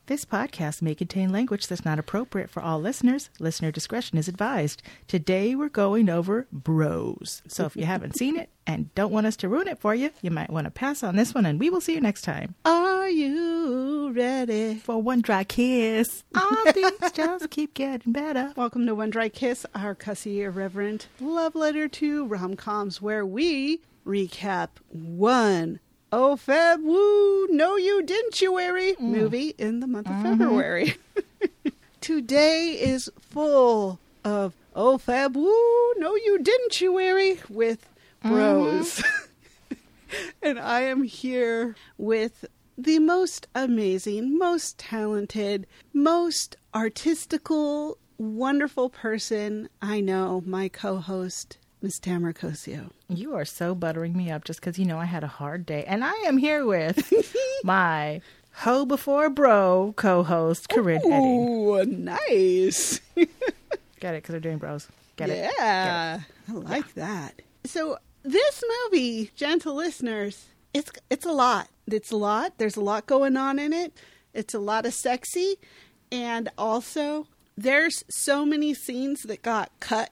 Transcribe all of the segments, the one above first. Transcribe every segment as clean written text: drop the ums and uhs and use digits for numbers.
This podcast may contain language that's not appropriate for all listeners. Listener discretion is advised. Today we're going over Bros. So if you haven't seen it and don't want us to ruin it for you, you might want to pass on this one, and we will see you next time. Are you ready For one dry kiss. All things just keep getting better. Welcome to One Dry Kiss, our cussy, irreverent love letter to rom-coms, where we recap one Oh Feb Woo No You Didn't You Wary movie in the month of February. Today is full of Oh Feb Woo No You Didn't You Wary with Bros. And I am here with the most amazing, most talented, most artistical, wonderful person I know, my co-host, Miss Tamara Cosio. You are so buttering me up just because you know I had a hard day. And I am here with my Ho Before Bro co-host, Corinne Eddy. Ooh, nice. Get it? Because they're doing Bros. Get it? Yeah, I like that. So this movie, gentle listeners, it's a lot. It's a lot. There's a lot going on in it. It's a lot of sexy. And also, there's so many scenes that got cut.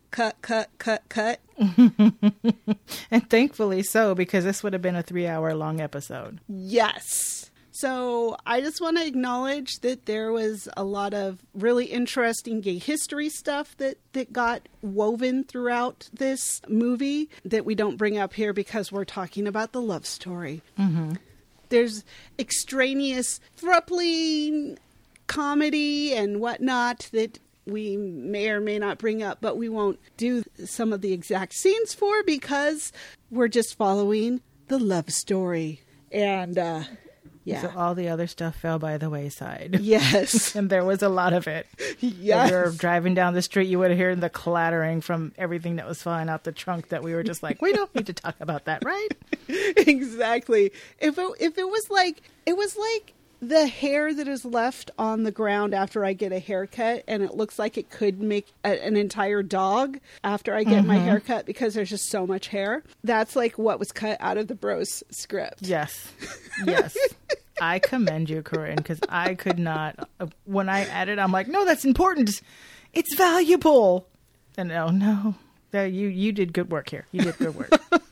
And thankfully so, because this would have been a 3-hour long episode. Yes. So I just want to acknowledge that there was a lot of really interesting gay history stuff that got woven throughout this movie that we don't bring up here because we're talking about the love story. Mm-hmm. There's extraneous thruppling comedy and whatnot that we may or may not bring up, but we won't do some of the exact scenes for because we're just following the love story. And, yeah. So all the other stuff fell by the wayside. Yes. And there was a lot of it. Yes. If you were driving down the street, you would have heard the clattering from everything that was falling out the trunk that we were just like, we don't need to talk about that, right? Exactly. If it was like the hair that is left on the ground after I get a haircut, and it looks like it could make an entire dog after I get my haircut because there's just so much hair. That's like what was cut out of the Bros script. Yes. Yes. I commend you, Corinne, because I could not. When I added, I'm like, no, that's important. It's valuable. And no. You did good work here. You did good work.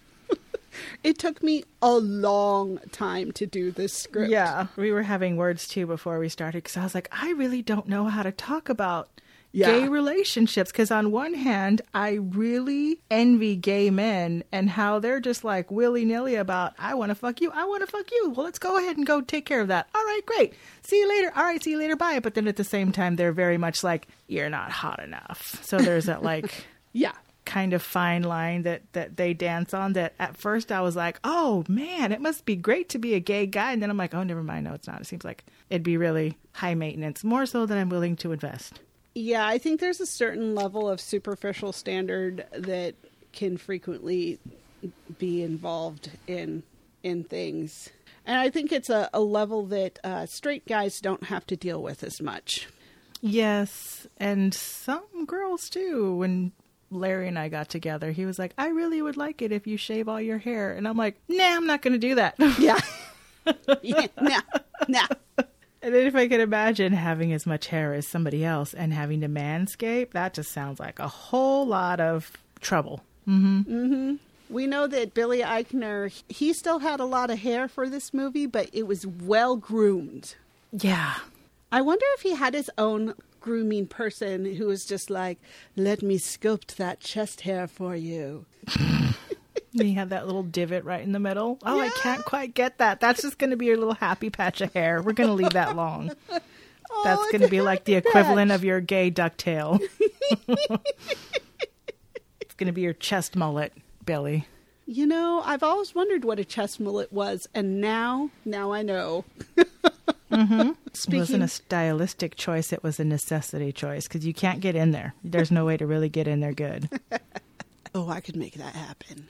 It took me a long time to do this script. Yeah. We were having words, too, before we started, because I was like, I really don't know how to talk about gay relationships. Because on one hand, I really envy gay men and how they're just like willy-nilly about, I want to fuck you. I want to fuck you. Well, let's go ahead and go take care of that. All right, great. See you later. All right, see you later. Bye. But then at the same time, they're very much like, you're not hot enough. So there's that like... Yeah. kind of fine line that they dance on that at first I was like, oh man, it must be great to be a gay guy. And then I'm like, oh, never mind. No, it's not. It seems like it'd be really high maintenance, more so than I'm willing to invest. Yeah, I think there's a certain level of superficial standard that can frequently be involved in things. And I think it's a level that straight guys don't have to deal with as much. Yes. And some girls too. When Larry and I got together, he was like, I really would like it if you shave all your hair. And I'm like, nah, I'm not going to do that. Yeah. Yeah. Nah. And then if I could imagine having as much hair as somebody else and having to manscape, that just sounds like a whole lot of trouble. Mm-hmm. Mm-hmm. We know that Billy Eichner, he still had a lot of hair for this movie, but it was well groomed. Yeah. I wonder if he had his own grooming person who was just like, let me sculpt that chest hair for you. He had that little divot right in the middle. Oh, Yeah. I can't quite get that. That's just going to be your little happy patch of hair. We're going to leave that long. That's going to be like the equivalent of your gay ducktail. It's going to be your chest mullet, Billy. You know, I've always wondered what a chest mullet was, and now I know. Mm-hmm. It wasn't a stylistic choice. It was a necessity choice because you can't get in there. There's no way to really get in there good. Oh, I could make that happen.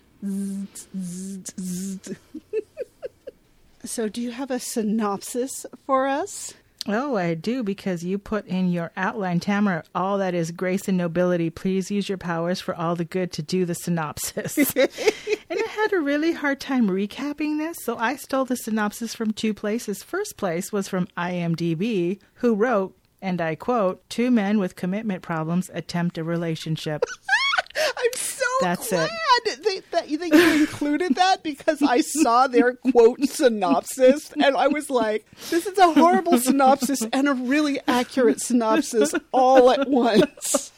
So do you have a synopsis for us? Oh, I do, because you put in your outline, Tamara, all that is grace and nobility. Please use your powers for all the good to do the synopsis. And I had a really hard time recapping this, so I stole the synopsis from two places. First place was from IMDb, who wrote, and I quote, 2 men with commitment problems attempt a relationship. I'm so That's glad that you included that, because I saw their quote synopsis and I was like, this is a horrible synopsis and a really accurate synopsis all at once.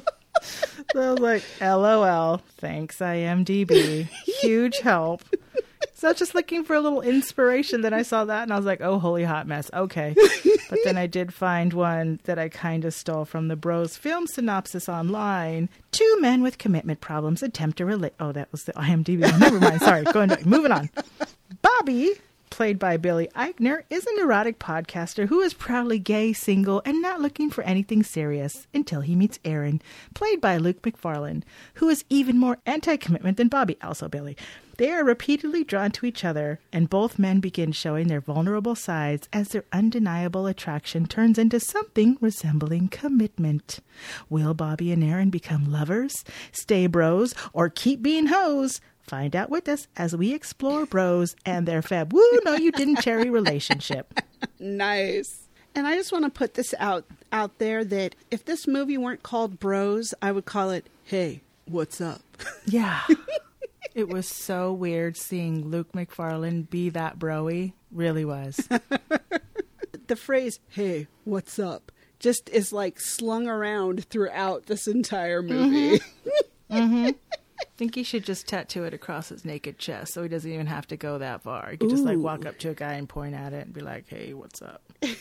So I was like, LOL, thanks IMDb. Huge help. So I was just looking for a little inspiration. Then I saw that and I was like, oh, holy hot mess. Okay. But then I did find one that I kind of stole from the Bros Film Synopsis online. 2 men with commitment problems attempt to relate. Oh, that was the IMDb one. Never mind. Sorry. Going back. Moving on. Bobby, played by Billy Eichner, is a neurotic podcaster who is proudly gay, single, and not looking for anything serious until he meets Aaron, played by Luke McFarlane, who is even more anti-commitment than Bobby, also Billy. They are repeatedly drawn to each other, and both men begin showing their vulnerable sides as their undeniable attraction turns into something resembling commitment. Will Bobby and Aaron become lovers, stay bros, or keep being hoes? Find out with us as we explore bros and their fab woo no you didn't cherry relationship. Nice. And I just want to put this out there that if this movie weren't called Bros, I would call it, Hey, What's Up? Yeah. It was so weird seeing Luke McFarlane be that bro-y. Really was. The phrase, Hey, What's Up? Just is like slung around throughout this entire movie. Mm-hmm. Mm-hmm. I think he should just tattoo it across his naked chest so he doesn't even have to go that far. He could just like walk up to a guy and point at it and be like, hey, what's up?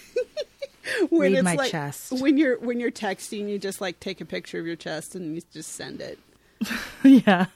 When Read it's my like, chest. When you're texting, you just like take a picture of your chest and you just send it. Yeah.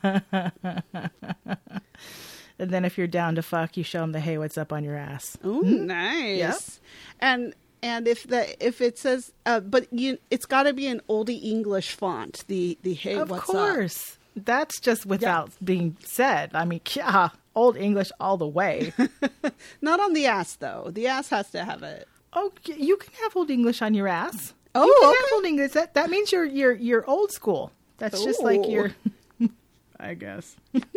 And then if you're down to fuck, you show him the hey, what's up on your ass. Oh, nice. Yep. And if it says, but it's got to be an oldie English font. The hey, of what's course. Up? That's just without being said. I mean, yeah, old English all the way. Not on the ass though. The ass has to have it. Oh, you can have old English on your ass. Oh, you can okay. have old English. That means you're old school. That's just like your, I guess.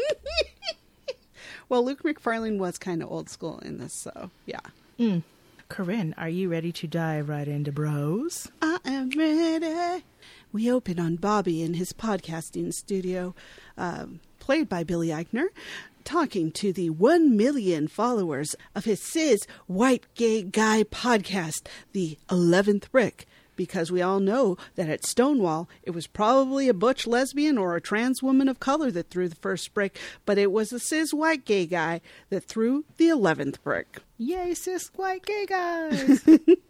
Well, Luke McFarlane was kind of old school in this, so yeah. Corinne, are you ready to dive right into bros? I am ready. We open on Bobby in his podcasting studio, played by Billy Eichner, talking to the 1 million followers of his cis white gay guy podcast, The 11th Brick. Because we all know that at Stonewall, it was probably a butch lesbian or a trans woman of color that threw the first brick, but it was a cis white gay guy that threw the 11th brick. Yay, cis white gay guys!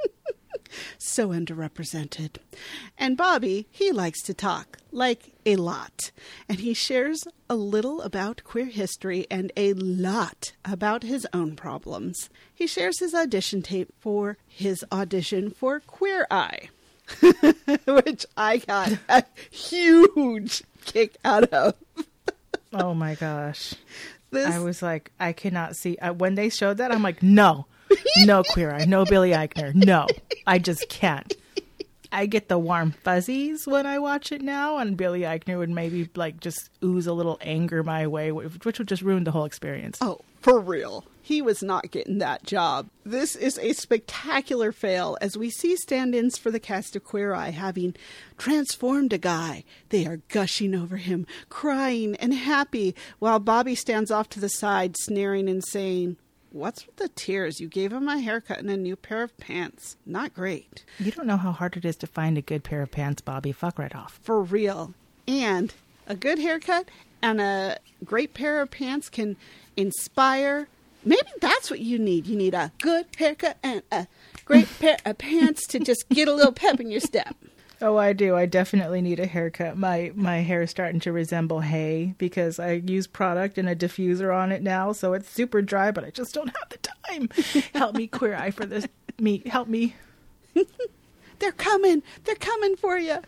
So underrepresented. And Bobby, he likes to talk, like a lot. And he shares a little about queer history and a lot about his own problems. He shares his audition tape for his audition for Queer Eye, which I got a huge kick out of. Oh my gosh. I was like, I cannot see. When they showed that, I'm like, no Queer Eye, no Billy Eichner, no, I just can't. I get the warm fuzzies when I watch it now, and Billy Eichner would maybe like just ooze a little anger my way, which would just ruin the whole experience. Oh, for real. He was not getting that job. This is a spectacular fail as we see stand-ins for the cast of Queer Eye having transformed a guy. They are gushing over him, crying and happy, while Bobby stands off to the side, sneering and saying, "What's with the tears? You gave him a haircut and a new pair of pants. Not great." You don't know how hard it is to find a good pair of pants, Bobby. Fuck right off. For real. And a good haircut and a great pair of pants can inspire. Maybe that's what you need. You need a good haircut and a great pair of pants to just get a little pep in your step. Oh, I do. I definitely need a haircut. My hair is starting to resemble hay because I use product and a diffuser on it now, so it's super dry, but I just don't have the time. Help me, Queer Eye, for this. Help me. They're coming. They're coming for you.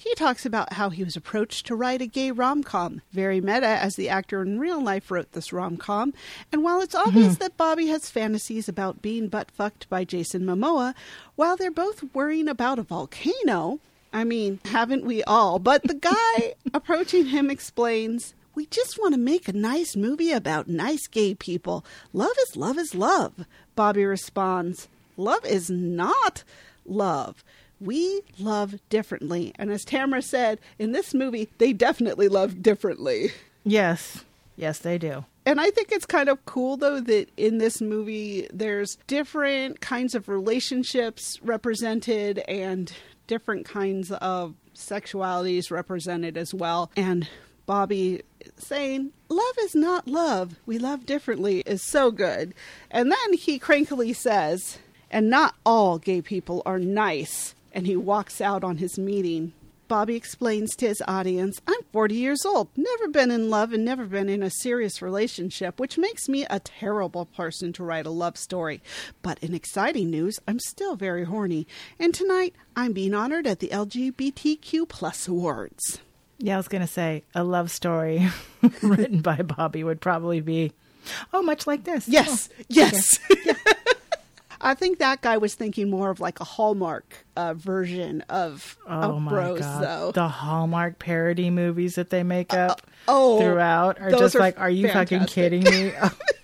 He talks about how he was approached to write a gay rom-com. Very meta, as the actor in real life wrote this rom-com. And while it's obvious that Bobby has fantasies about being butt-fucked by Jason Momoa, while they're both worrying about a volcano, I mean, haven't we all? But the guy approaching him explains, "We just want to make a nice movie about nice gay people. Love is love is love." Bobby responds, "Love is not love. We love differently." And as Tamara said, in this movie, they definitely love differently. Yes. Yes, they do. And I think it's kind of cool, though, that in this movie, there's different kinds of relationships represented and different kinds of sexualities represented as well. And Bobby saying, "Love is not love. We love differently," is so good. And then he crankily says, "And not all gay people are nice." And he walks out on his meeting. Bobby explains to his audience, "I'm 40 years old, never been in love and never been in a serious relationship, which makes me a terrible person to write a love story. But in exciting news, I'm still very horny. And tonight, I'm being honored at the LGBTQ Plus Awards." Yeah, I was going to say, a love story written by Bobby would probably be, much like this. Yes, yes. Okay. I think that guy was thinking more of like a Hallmark version of Bros, though. The Hallmark parody movies that they make up throughout are just like, are you fucking kidding me?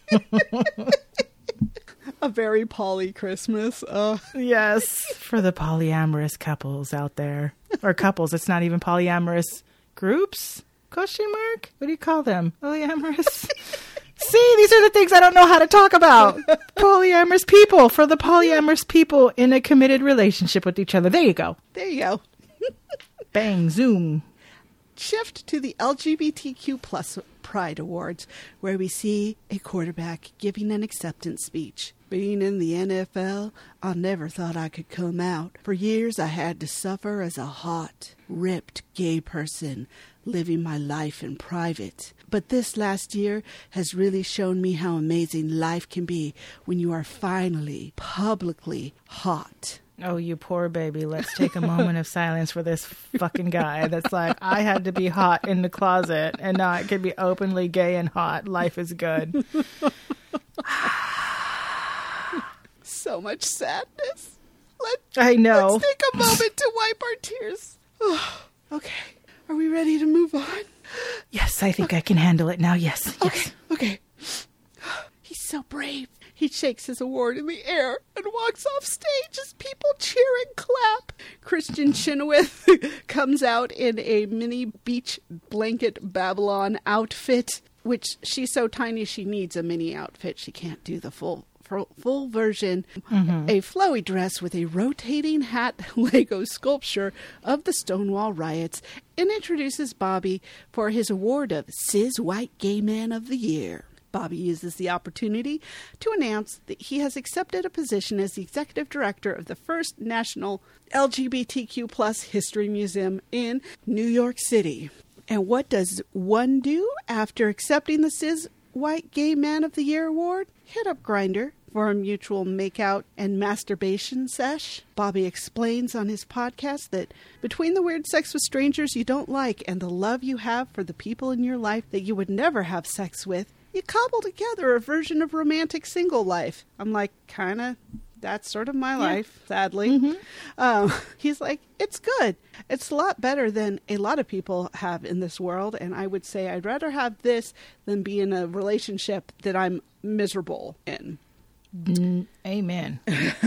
A very poly Christmas. Yes, for the polyamorous couples out there. Or couples, it's not even polyamorous groups? Question mark? What do you call them? Polyamorous? See, these are the things I don't know how to talk about. Polyamorous people, for the polyamorous people in a committed relationship with each other. There you go. There you go. Bang, zoom. Shift to the LGBTQ Plus Pride Awards, where we see a quarterback giving an acceptance speech. "Being in the NFL, I never thought I could come out. For years, I had to suffer as a hot, ripped gay person, living my life in private. But this last year has really shown me how amazing life can be when you are finally publicly hot." Oh, you poor baby. Let's take a moment of silence for this fucking guy that's like, I had to be hot in the closet, and now I can be openly gay and hot. Life is good. So much sadness. I know. Let's take a moment to wipe our tears. Okay. Are we ready to move on? Yes, I think I can handle it now. Yes. Okay. He's so brave. He shakes his award in the air and walks off stage as people cheer and clap. Kristen Chenoweth comes out in a mini beach blanket Babylon outfit, which she's so tiny she needs a mini outfit. She can't do the full version. Mm-hmm. A flowy dress with a rotating hat Lego sculpture of the Stonewall riots, and introduces Bobby for his award of Cis White Gay Man of the Year. Bobby uses the opportunity to announce that he has accepted a position as the executive director of the first national LGBTQ plus history museum in New York City. And what does one do after accepting the Cis White Gay Man of the Year award? Hit up Grindr for a mutual makeout and masturbation sesh. Bobby explains on his podcast that between the weird sex with strangers you don't like and the love you have for the people in your life that you would never have sex with, you cobble together a version of romantic single life. I'm like, that's sort of my life, sadly. Mm-hmm. He's like, it's good. It's a lot better than a lot of people have in this world. And I would say I'd rather have this than be in a relationship that I'm miserable in. Amen.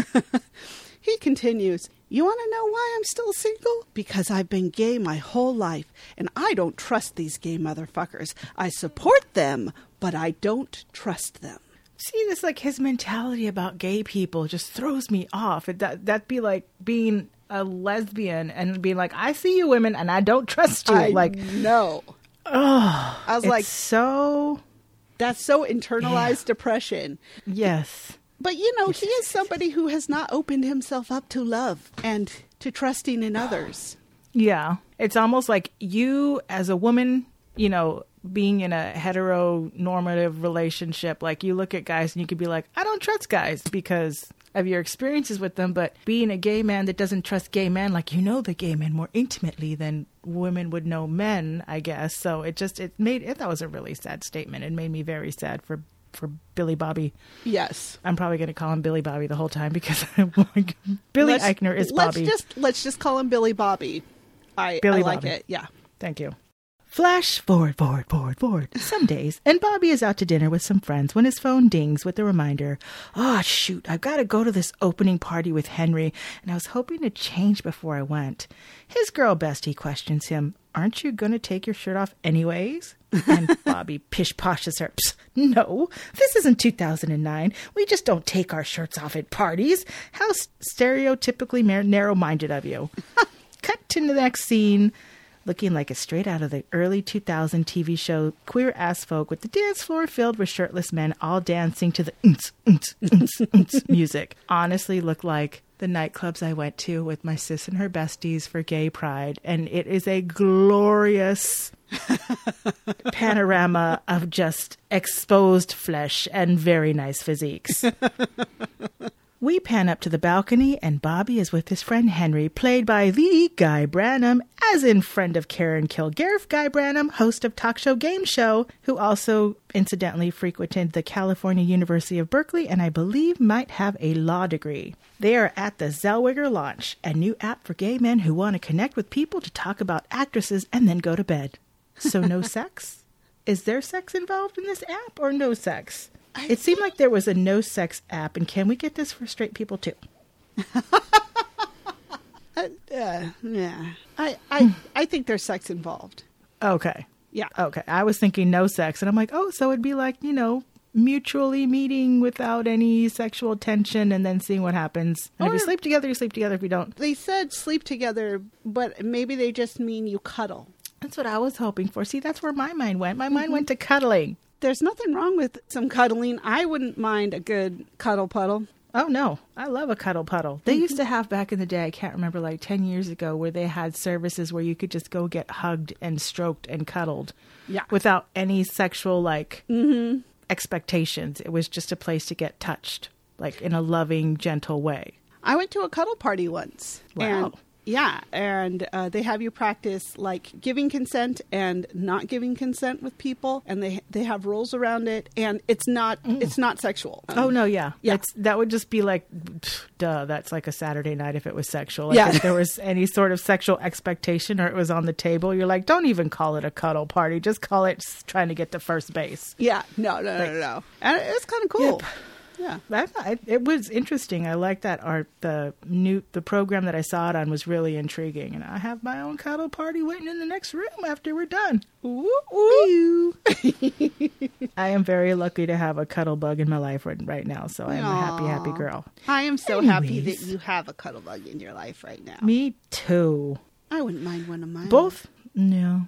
He continues, "You want to know why I'm still single? Because I've been gay my whole life, and I don't trust these gay motherfuckers. I support them, but I don't trust them." See, this like his mentality about gay people just throws me off. That'd be like being a lesbian and being like, I see you women and I don't trust you. No. Oh, I was like, so that's so internalized depression. Yes. But, he is somebody who has not opened himself up to love and to trusting in others. Yeah. It's almost like you as a woman, being in a heteronormative relationship, like you look at guys and you could be like, I don't trust guys because of your experiences with them, but being a gay man that doesn't trust gay men, like, you know, the gay men more intimately than women would know men, I guess. So I thought it was a really sad statement. It made me very sad for Billy Bobby. Yes. I'm probably going to call him Billy Bobby the whole time because Billy Eichner is Bobby. Let's just call him Billy Bobby. I like it. Yeah. Thank you. Flash forward. Some days, and Bobby is out to dinner with some friends when his phone dings with the reminder, oh, shoot, I've got to go to this opening party with Henry, and I was hoping to change before I went. His girl bestie questions him, aren't you going to take your shirt off anyways? And Bobby pish-poshes her, no, this isn't 2009. We just don't take our shirts off at parties. How stereotypically narrow-minded of you. Cut to the next scene. Looking like a straight out of the early 2000 TV show Queer Ass Folk, with the dance floor filled with shirtless men all dancing to the music. Honestly looked like the nightclubs I went to with my sis and her besties for gay pride. And it is a glorious panorama of just exposed flesh and very nice physiques. We pan up to the balcony, and Bobby is with his friend Henry, played by the Guy Branum, as in friend of Karen Kilgariff, Guy Branum, host of Talk Show Game Show, who also incidentally frequented the California University of Berkeley and I believe might have a law degree. They are at the Zellweger launch, a new app for gay men who want to connect with people to talk about actresses and then go to bed. So no sex? Is there sex involved in this app or no sex? It seemed like there was a no sex app, and can we get this for straight people too? Yeah. I think there's sex involved. Okay. Yeah. Okay. I was thinking no sex, and I'm like, oh, so it'd be like, you know, mutually meeting without any sexual tension and then seeing what happens. And if you sleep together, you sleep together. If you don't. They said sleep together, but maybe they just mean you cuddle. That's what I was hoping for. See, that's where my mind went. My mind went to cuddling. There's nothing wrong with some cuddling. I wouldn't mind a good cuddle puddle. Oh, no. I love a cuddle puddle. They used to have back in the day, I can't remember, like 10 years ago, where they had services where you could just go get hugged and stroked and cuddled. Yeah. Without any sexual, like, expectations. It was just a place to get touched, like, in a loving, gentle way. I went to a cuddle party once. Wow. And they have you practice like giving consent and not giving consent with people, and they have rules around it, and it's not sexual. Oh no, yeah. That would just be like, duh. That's like a Saturday night if it was sexual. Like if there was any sort of sexual expectation or it was on the table, you're like, don't even call it a cuddle party. Just call it trying to get to first base. Yeah, no. And it's kind of cool. Yep. Yeah, it was interesting. I like that art. The program that I saw it on was really intriguing, and I have my own cuddle party waiting in the next room after we're done. Ooh, ooh. I am very lucky to have a cuddle bug in my life right now, so I am a happy girl. I am so happy that you have a cuddle bug in your life right now. Me too. I wouldn't mind one of mine. No.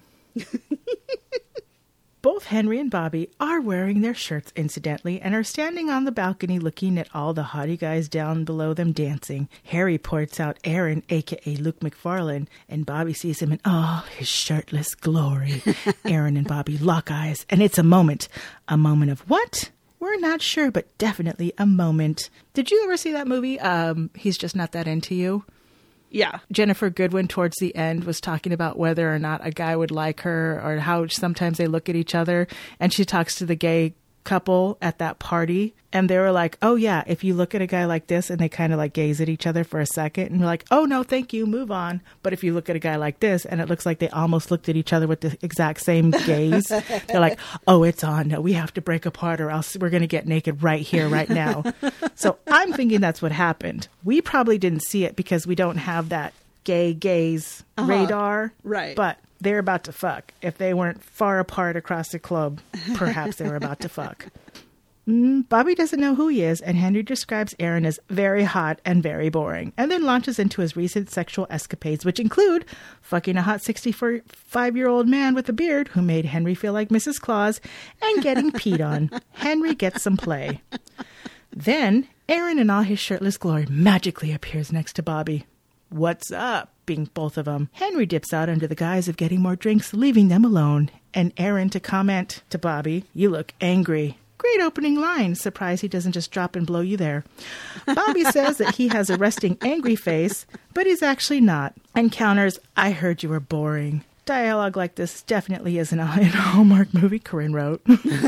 Both Henry and Bobby are wearing their shirts, incidentally, and are standing on the balcony looking at all the haughty guys down below them dancing. Harry points out Aaron, a.k.a. Luke McFarlane, and Bobby sees him in all his shirtless glory. Aaron and Bobby lock eyes, and it's a moment. A moment of what? We're not sure, but definitely a moment. Did you ever see that movie, He's Just Not That Into You? Yeah. Jennifer Goodwin towards the end was talking about whether or not a guy would like her or how sometimes they look at each other. And she talks to the gay couple at that party. And they were like, oh, yeah, if you look at a guy like this and they kind of like gaze at each other for a second and you're like, oh, no, thank you, move on. But if you look at a guy like this and it looks like they almost looked at each other with the exact same gaze, they're like, oh, it's on. No, we have to break apart or else we're going to get naked right here, right now. So I'm thinking that's what happened. We probably didn't see it because we don't have that gay gaze radar. Right. But they're about to fuck. If they weren't far apart across the club, perhaps they were about to fuck. Bobby doesn't know who he is, and Henry describes Aaron as very hot and very boring, and then launches into his recent sexual escapades, which include fucking a hot 65-year-old man with a beard who made Henry feel like Mrs. Claus, and getting peed on. Henry gets some play. Then, Aaron in all his shirtless glory magically appears next to Bobby. What's up? Being both of them. Henry dips out under the guise of getting more drinks, leaving them alone, and Aaron to comment to Bobby, you look angry. Great opening line. Surprised he doesn't just drop and blow you there. Bobby says that he has a resting angry face, but he's actually not, and counters, I heard you were boring. Dialogue like this definitely isn't a Hallmark movie Corinne wrote.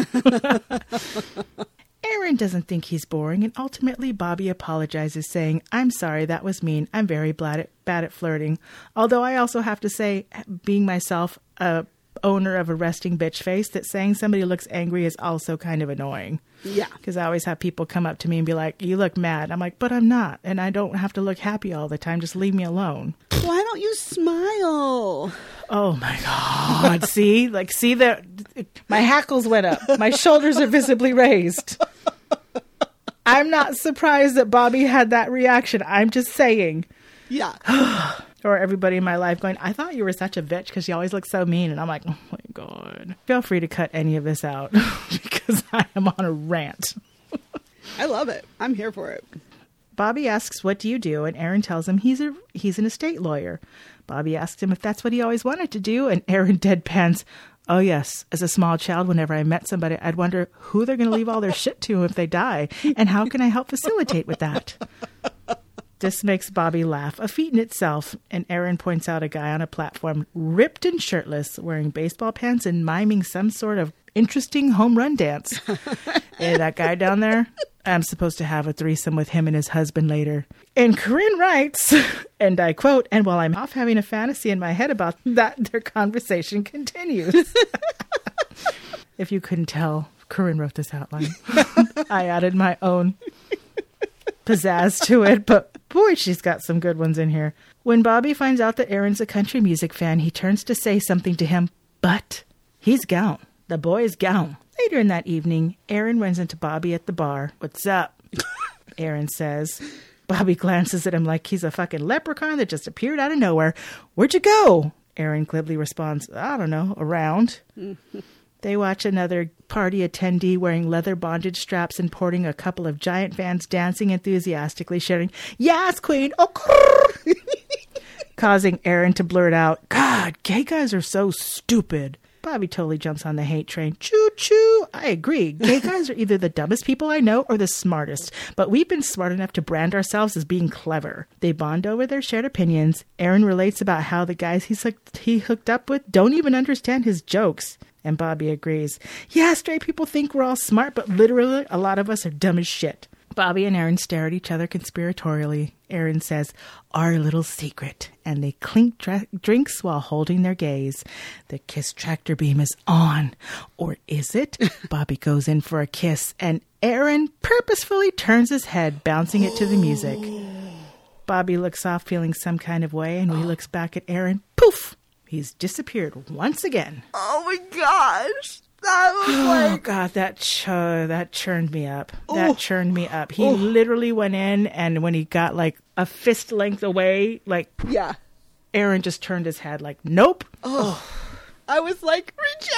Aaron doesn't think he's boring, and ultimately Bobby apologizes, saying, I'm sorry, that was mean. I'm very bad at flirting. Although I also have to say, being myself a owner of a resting bitch face, that saying somebody looks angry is also kind of annoying. Yeah. Because I always have people come up to me and be like, you look mad. I'm like, but I'm not. And I don't have to look happy all the time. Just leave me alone. Why don't you smile? Oh my God. See that my hackles went up. My shoulders are visibly raised. I'm not surprised that Bobby had that reaction. I'm just saying. Yeah. Or everybody in my life going, I thought you were such a bitch because you always look so mean. And I'm like, oh my God. Feel free to cut any of this out because I am on a rant. I love it. I'm here for it. Bobby asks, what do you do? And Aaron tells him he's an estate lawyer. Bobby asks him if that's what he always wanted to do. And Aaron deadpans, oh yes, as a small child, whenever I met somebody, I'd wonder who they're going to leave all their shit to if they die. And how can I help facilitate with that? This makes Bobby laugh, a feat in itself, and Aaron points out a guy on a platform, ripped and shirtless, wearing baseball pants and miming some sort of interesting home run dance. Hey, that guy down there, I'm supposed to have a threesome with him and his husband later. And Corinne writes, and I quote, and while I'm off having a fantasy in my head about that, their conversation continues. If you couldn't tell, Corinne wrote this outline. I added my own pizzazz to it, but boy, she's got some good ones in here. When Bobby finds out that Aaron's a country music fan, he turns to say something to him, but he's gone. The boy is gone. Later in that evening, Aaron runs into Bobby at the bar. What's up? Aaron says. Bobby glances at him like he's a fucking leprechaun that just appeared out of nowhere. Where'd you go? Aaron glibly responds, I don't know, around. They watch another party attendee wearing leather bondage straps and porting a couple of giant fans dancing enthusiastically, shouting, yes, queen, oh, causing Aaron to blurt out, God, gay guys are so stupid. Bobby totally jumps on the hate train. Choo-choo. I agree. Gay guys are either the dumbest people I know or the smartest, but we've been smart enough to brand ourselves as being clever. They bond over their shared opinions. Aaron relates about how the guys he hooked up with don't even understand his jokes. And Bobby agrees. Yeah, straight people think we're all smart, but literally a lot of us are dumb as shit. Bobby and Aaron stare at each other conspiratorially. Aaron says, our little secret. And they clink drinks while holding their gaze. The kiss tractor beam is on. Or is it? Bobby goes in for a kiss, and Aaron purposefully turns his head, bouncing it to the music. Bobby looks off feeling some kind of way, and when he looks back at Aaron, poof! He's disappeared once again. Oh my gosh. That was Oh God, that churned me up. That churned me up. He literally went in, and when he got like a fist length away, like, yeah, Aaron just turned his head like, nope. I was like,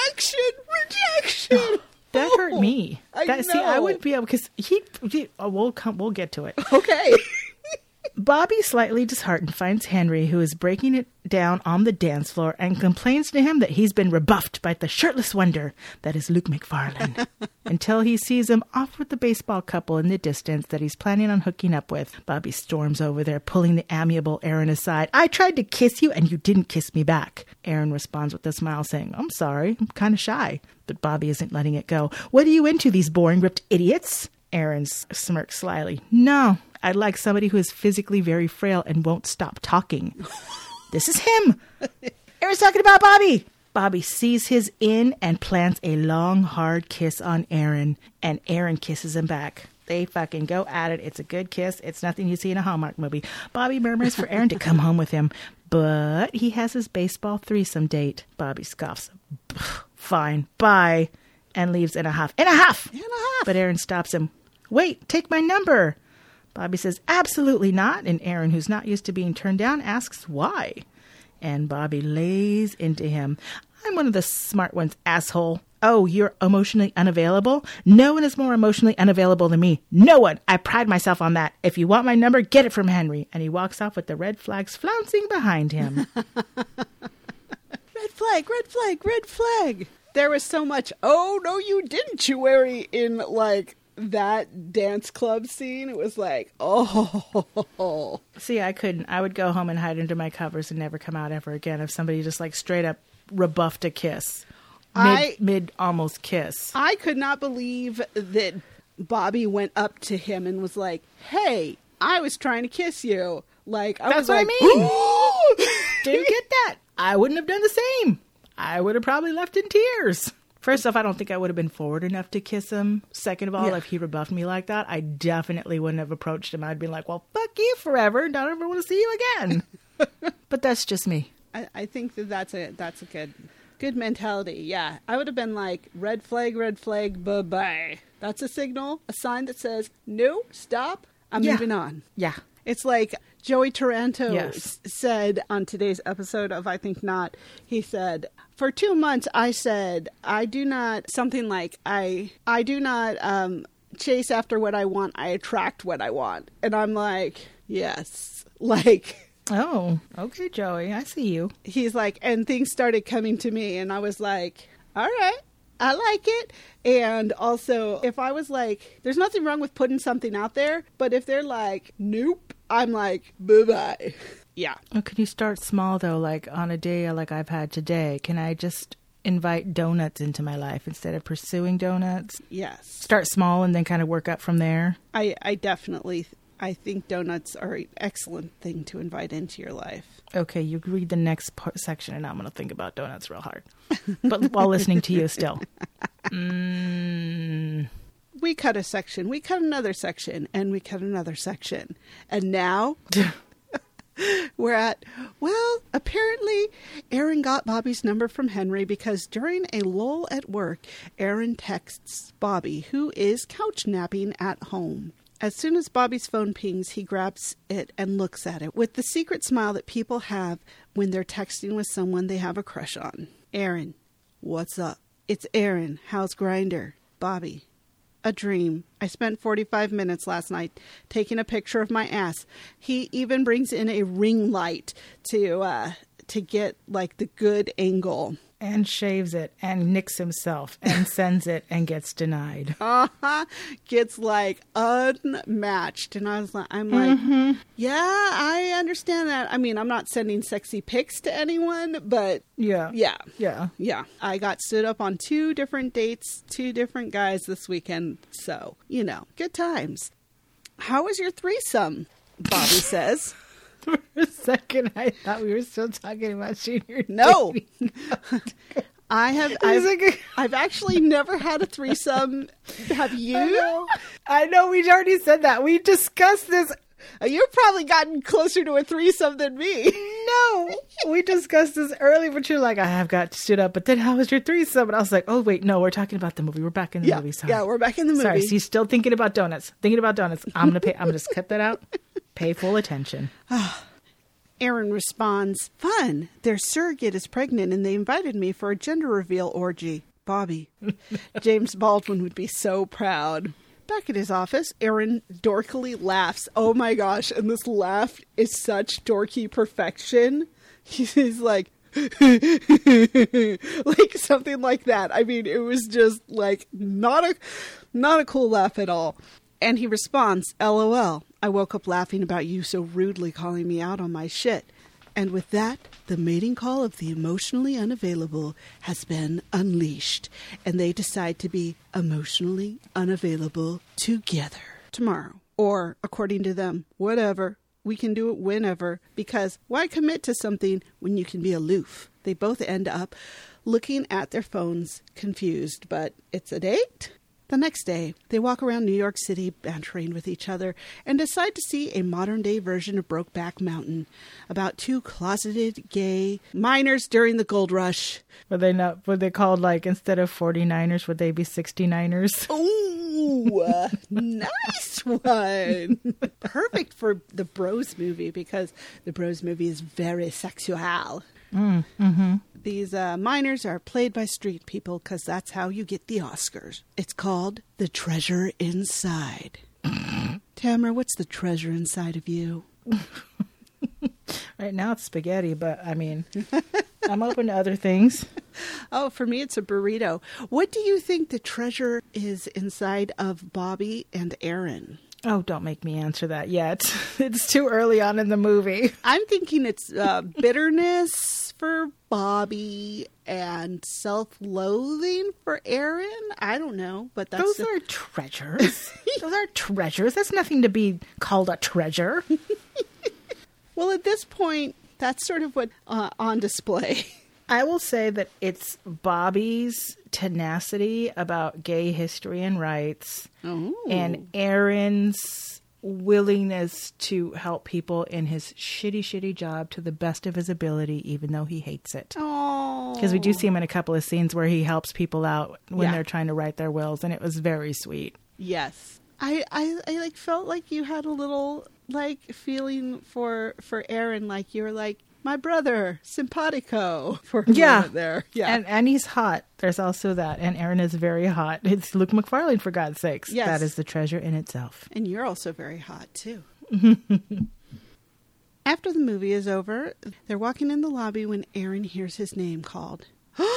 rejection. That hurt me. I know. See, I wouldn't be able, because we'll get to it. Okay. Bobby, slightly disheartened, finds Henry, who is breaking it down on the dance floor, and complains to him that he's been rebuffed by the shirtless wonder that is Luke McFarlane, until he sees him off with the baseball couple in the distance that he's planning on hooking up with. Bobby storms over there, pulling the amiable Aaron aside. I tried to kiss you, and you didn't kiss me back. Aaron responds with a smile, saying, I'm sorry, I'm kind of shy. But Bobby isn't letting it go. What are you into, these boring, ripped idiots? Aaron smirks slyly. No, I'd like somebody who is physically very frail and won't stop talking. This is him. Aaron's talking about Bobby. Bobby sees his in and plants a long, hard kiss on Aaron, and Aaron kisses him back. They fucking go at it. It's a good kiss. It's nothing you see in a Hallmark movie. Bobby murmurs for Aaron to come home with him, but he has his baseball threesome date. Bobby scoffs. Fine, bye, and leaves in a huff. In a huff! But Aaron stops him. Wait, take my number. Bobby says, absolutely not. And Aaron, who's not used to being turned down, asks why. And Bobby lays into him. I'm one of the smart ones, asshole. Oh, you're emotionally unavailable? No one is more emotionally unavailable than me. No one. I pride myself on that. If you want my number, get it from Henry. And he walks off with the red flags flouncing behind him. Red flag, red flag, red flag. There was so much, oh, no, you didn't, you worry, in, like, that dance club scene. It was like, oh. See, I couldn't. I would go home and hide under my covers and never come out ever again if somebody just, like, straight up rebuffed a kiss. Mid almost kiss. I could not believe that Bobby went up to him and was like, hey, I was trying to kiss you. Like, That's what I mean. Didn't get that. I wouldn't have done the same. I would have probably left in tears. First off, I don't think I would have been forward enough to kiss him. Second of all, if he rebuffed me like that, I definitely wouldn't have approached him. I'd be like, well, fuck you forever. Don't ever want to see you again. But that's just me. I think that's a good mentality. Yeah. I would have been like, red flag, bye-bye. That's a signal, a sign that says, no, stop, I'm moving on. Yeah. It's like Joey Taranto said on today's episode of I Think Not. He said, for 2 months, I said, I do not chase after what I want. I attract what I want. And I'm like, yes. Like, oh, okay, Joey, I see you. He's like, and things started coming to me. And I was like, all right, I like it. And also, if I was like, there's nothing wrong with putting something out there. But if they're like, nope, I'm like, bye-bye. Yeah. Oh, can you start small, though? Like on a day like I've had today, can I just invite donuts into my life instead of pursuing donuts? Yes. Start small and then kind of work up from there? I definitely, I think donuts are an excellent thing to invite into your life. Okay, you read the next section and I'm going to think about donuts real hard. But while listening to you still. We cut a section, we cut another section, and we cut another section. And now we're at, well, apparently Aaron got Bobby's number from Henry because during a lull at work, Aaron texts Bobby, who is couch napping at home. As soon as Bobby's phone pings, he grabs it and looks at it with the secret smile that people have when they're texting with someone they have a crush on. Aaron, what's up? It's Aaron. How's Grindr? Bobby. A dream. I spent 45 minutes last night taking a picture of my ass. He even brings in a ring light to get like the good angle. And shaves it and nicks himself and sends it and gets denied. Gets like unmatched. And I'm like, yeah, I understand that. I mean, I'm not sending sexy pics to anyone, but yeah. I got stood up on 2 different dates, 2 different guys this weekend. So, good times. How was your threesome? Bobby says. For a second, I thought we were still talking about junior. No, I've actually never had a threesome. Have you? I know. We already said that. We discussed this. You've probably gotten closer to a threesome than me. No, we discussed this earlier, but you're like, I have got stood up. But then how was your threesome? And I was like, oh, wait, no, we're talking about the movie. We're back in the movie. Sorry. Yeah, we're back in the movie. Sorry, so you're still thinking about donuts. I'm going to just cut that out. Pay full attention. Aaron responds, fun. Their surrogate is pregnant and they invited me for a gender reveal orgy. Bobby. James Baldwin would be so proud. Back at his office, Aaron dorkily laughs. Oh my gosh. And this laugh is such dorky perfection. He's like, like something like that. I mean, it was just like not a cool laugh at all. And he responds, LOL. I woke up laughing about you so rudely calling me out on my shit. And with that, the mating call of the emotionally unavailable has been unleashed. And they decide to be emotionally unavailable together tomorrow. Or, according to them, whatever. We can do it whenever. Because why commit to something when you can be aloof? They both end up looking at their phones, confused. But it's a date? The next day, they walk around New York City bantering with each other and decide to see a modern-day version of Brokeback Mountain about 2 closeted gay miners during the gold rush. Were they called, like, instead of 49ers, would they be 69ers? Ooh, nice one. Perfect for the Bros movie because the Bros movie is very sexual. These miners are played by street people because that's how you get the Oscars. It's called The Treasure Inside. Tamara, what's the treasure inside of you? Right now it's spaghetti, but I mean, I'm open to other things. Oh, for me, it's a burrito. What do you think the treasure is inside of Bobby and Aaron? Oh, don't make me answer that yet. It's too early on in the movie. I'm thinking it's bitterness for Bobby and self-loathing for Aaron. I don't know, but those are treasures. Those are treasures. That's nothing to be called a treasure. Well, at this point, that's sort of what on display. I will say that it's Bobby's tenacity about gay history and rights, and Aaron's willingness to help people in his shitty job to the best of his ability, even though he hates it. Because we do see him in a couple of scenes where he helps people out when they're trying to write their wills, and it was very sweet. Yes. I like felt like you had a little like feeling for Aaron, like you were like, my brother, simpatico, for a moment there. Yeah. And he's hot. There's also that. And Aaron is very hot. It's Luke McFarlane, for God's sakes. Yes. That is the treasure in itself. And you're also very hot, too. After the movie is over, they're walking in the lobby when Aaron hears his name called.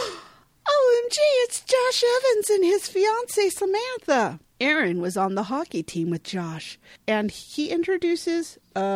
OMG, it's Josh Evans and his fiancée, Samantha. Aaron was on the hockey team with Josh. And he introduces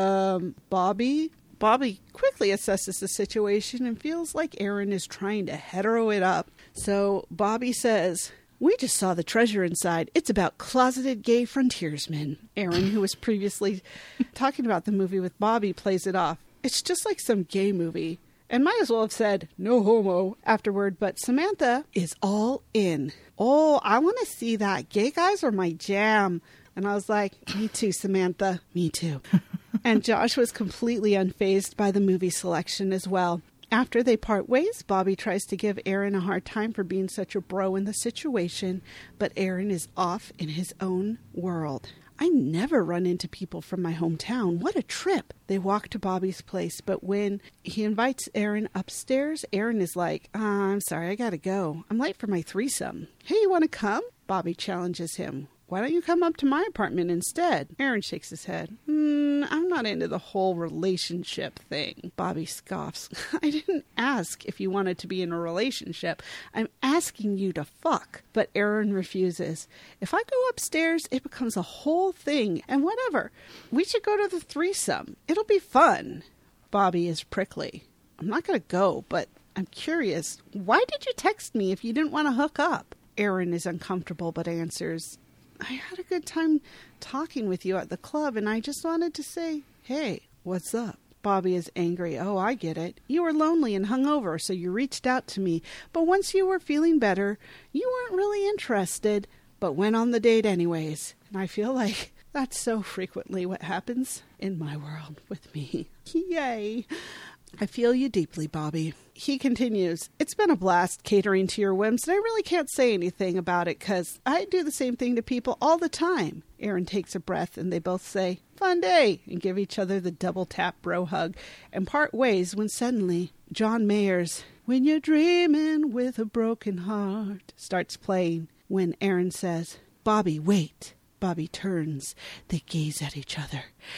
Bobby. Bobby quickly assesses the situation and feels like Aaron is trying to hetero it up. So Bobby says, we just saw the treasure inside. It's about closeted gay frontiersmen. Aaron, who was previously talking about the movie with Bobby, plays it off. It's just like some gay movie. And might as well have said, no homo, afterward. But Samantha is all in. Oh, I want to see that. Gay guys are my jam. And I was like, me too, Samantha. Me too. And Josh was completely unfazed by the movie selection as well. After they part ways, Bobby tries to give Aaron a hard time for being such a bro in the situation, but Aaron is off in his own world. I never run into people from my hometown. What a trip. They walk to Bobby's place, but when he invites Aaron upstairs, Aaron is like, I'm sorry, I gotta go. I'm late for my threesome. Hey, you want to come? Bobby challenges him. Why don't you come up to my apartment instead? Aaron shakes his head. I'm not into the whole relationship thing. Bobby scoffs. I didn't ask if you wanted to be in a relationship. I'm asking you to fuck. But Aaron refuses. If I go upstairs, it becomes a whole thing. And whatever. We should go to the threesome. It'll be fun. Bobby is prickly. I'm not going to go, but I'm curious. Why did you text me if you didn't want to hook up? Aaron is uncomfortable but answers, I had a good time talking with you at the club, and I just wanted to say, hey, what's up? Bobby is angry. Oh, I get it. You were lonely and hungover, so you reached out to me. But once you were feeling better, you weren't really interested, but went on the date anyways. And I feel like that's so frequently what happens in my world with me. Yay. I feel you deeply, Bobby. He continues, it's been a blast catering to your whims, and I really can't say anything about it because I do the same thing to people all the time. Aaron takes a breath and they both say, fun day, and give each other the double tap bro hug and part ways when suddenly John Mayer's When You're Dreaming with a Broken Heart starts playing when Aaron says, Bobby, wait. Bobby turns. They gaze at each other.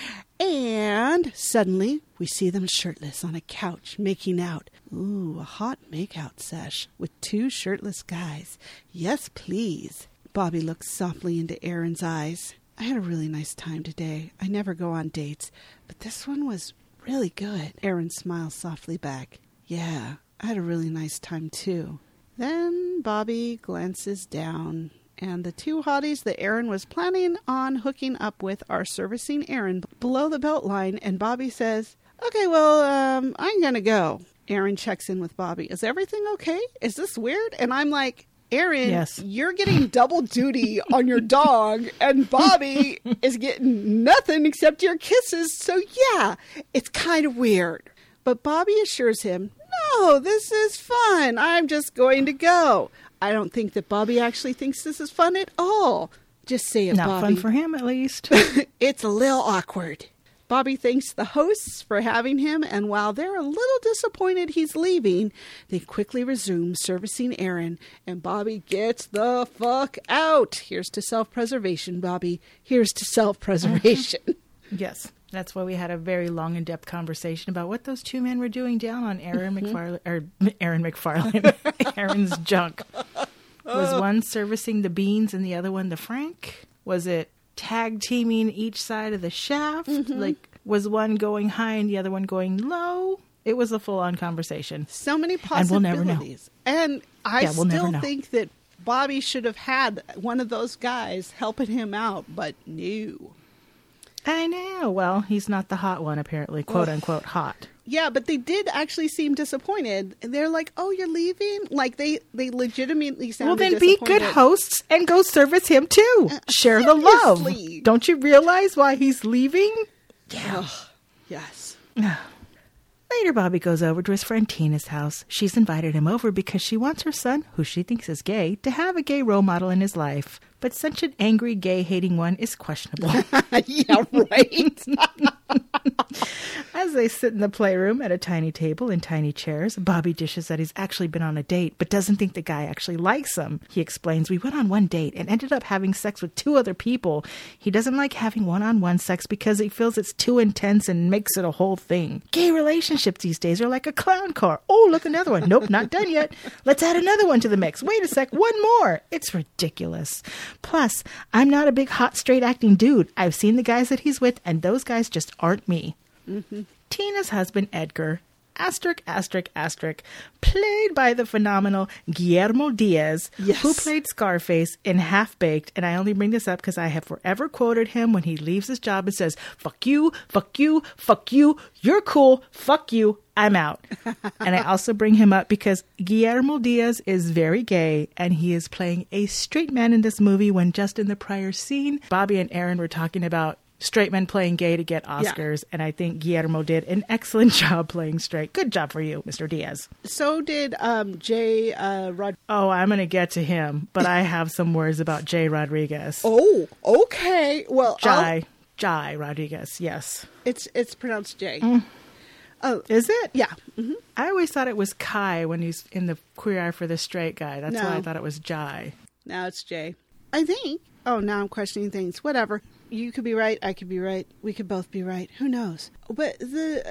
And suddenly, we see them shirtless on a couch, making out. Ooh, a hot makeout sesh with two shirtless guys. Yes, please. Bobby looks softly into Aaron's eyes. I had a really nice time today. I never go on dates, but this one was really good. Aaron smiles softly back. Yeah, I had a really nice time too. Then Bobby glances down, and the two hotties that Aaron was planning on hooking up with are servicing Aaron below the belt line, and Bobby says, okay, well, I'm gonna go. Aaron checks in with Bobby. Is everything okay? Is this weird? And I'm like, Aaron, yes. You're getting double duty on your dog, and Bobby is getting nothing except your kisses, so yeah, it's kind of weird. But Bobby assures him, no, this is fun. I'm just going to go. I don't think that Bobby actually thinks this is fun at all. Just say it, Not Bobby. Not fun for him, at least. It's a little awkward. Bobby thanks the hosts for having him, and while they're a little disappointed he's leaving, they quickly resume servicing Aaron, and Bobby gets the fuck out. Here's to self-preservation, Bobby. Here's to self-preservation. Yes. That's why we had a very long, in-depth conversation about what those two men were doing down on Aaron's junk. Was one servicing the beans and the other one the frank? Was it tag teaming each side of the shaft? Like, was one going high and the other one going low? It was a full-on conversation. So many possibilities. And we'll never know. And I we'll still think that Bobby should have had one of those guys helping him out, but no. I know. Well, he's not the hot one, apparently, quote-unquote hot. Yeah, but they did actually seem disappointed. They're like, oh, you're leaving? Like, they legitimately sounded disappointed. Well, then be good hosts and go service him, too. Share the love. Don't you realize why he's leaving? Yeah. Yes. Later, Bobby goes over to his friend Tina's house. She's invited him over because she wants her son, who she thinks is gay, to have a gay role model in his life. But such an angry, gay-hating one is questionable. Yeah, right. As they sit in the playroom at a tiny table in tiny chairs, Bobby dishes that he's actually been on a date, but doesn't think the guy actually likes him. He explains, we went on one date and ended up having sex with 2 other people. He doesn't like having one-on-one sex because he feels it's too intense and makes it a whole thing. Gay relationships these days are like a clown car. Oh, look, another one. Nope, not done yet. Let's add another one to the mix. Wait a sec, one more. It's ridiculous. Plus, I'm not a big hot straight acting dude. I've seen the guys that he's with, and those guys just aren't me. Tina's husband, Edgar, played by the phenomenal Guillermo Diaz, who played Scarface in Half-Baked. And I only bring this up because I have forever quoted him when he leaves his job and says, fuck you, fuck you, fuck you, you're cool, fuck you, I'm out. And I also bring him up because Guillermo Diaz is very gay, and he is playing a straight man in this movie when just in the prior scene, Bobby and Aaron were talking about straight men playing gay to get Oscars, and I think Guillermo did an excellent job playing straight. Good job for you, Mr. Diaz. So did Jay Rodriguez. Oh, I'm going to get to him, but I have some words about Jay Rodriguez. Oh, okay. Well, Jai Rodriguez, yes. It's pronounced Jay. Oh, is it? Yeah. Mm-hmm. I always thought it was Kai when he's in the Queer Eye for the Straight Guy. That's why I thought it was Jai. Now it's Jay. I think. Oh, now I'm questioning things. Whatever. You could be right. I could be right. We could both be right. Who knows? But the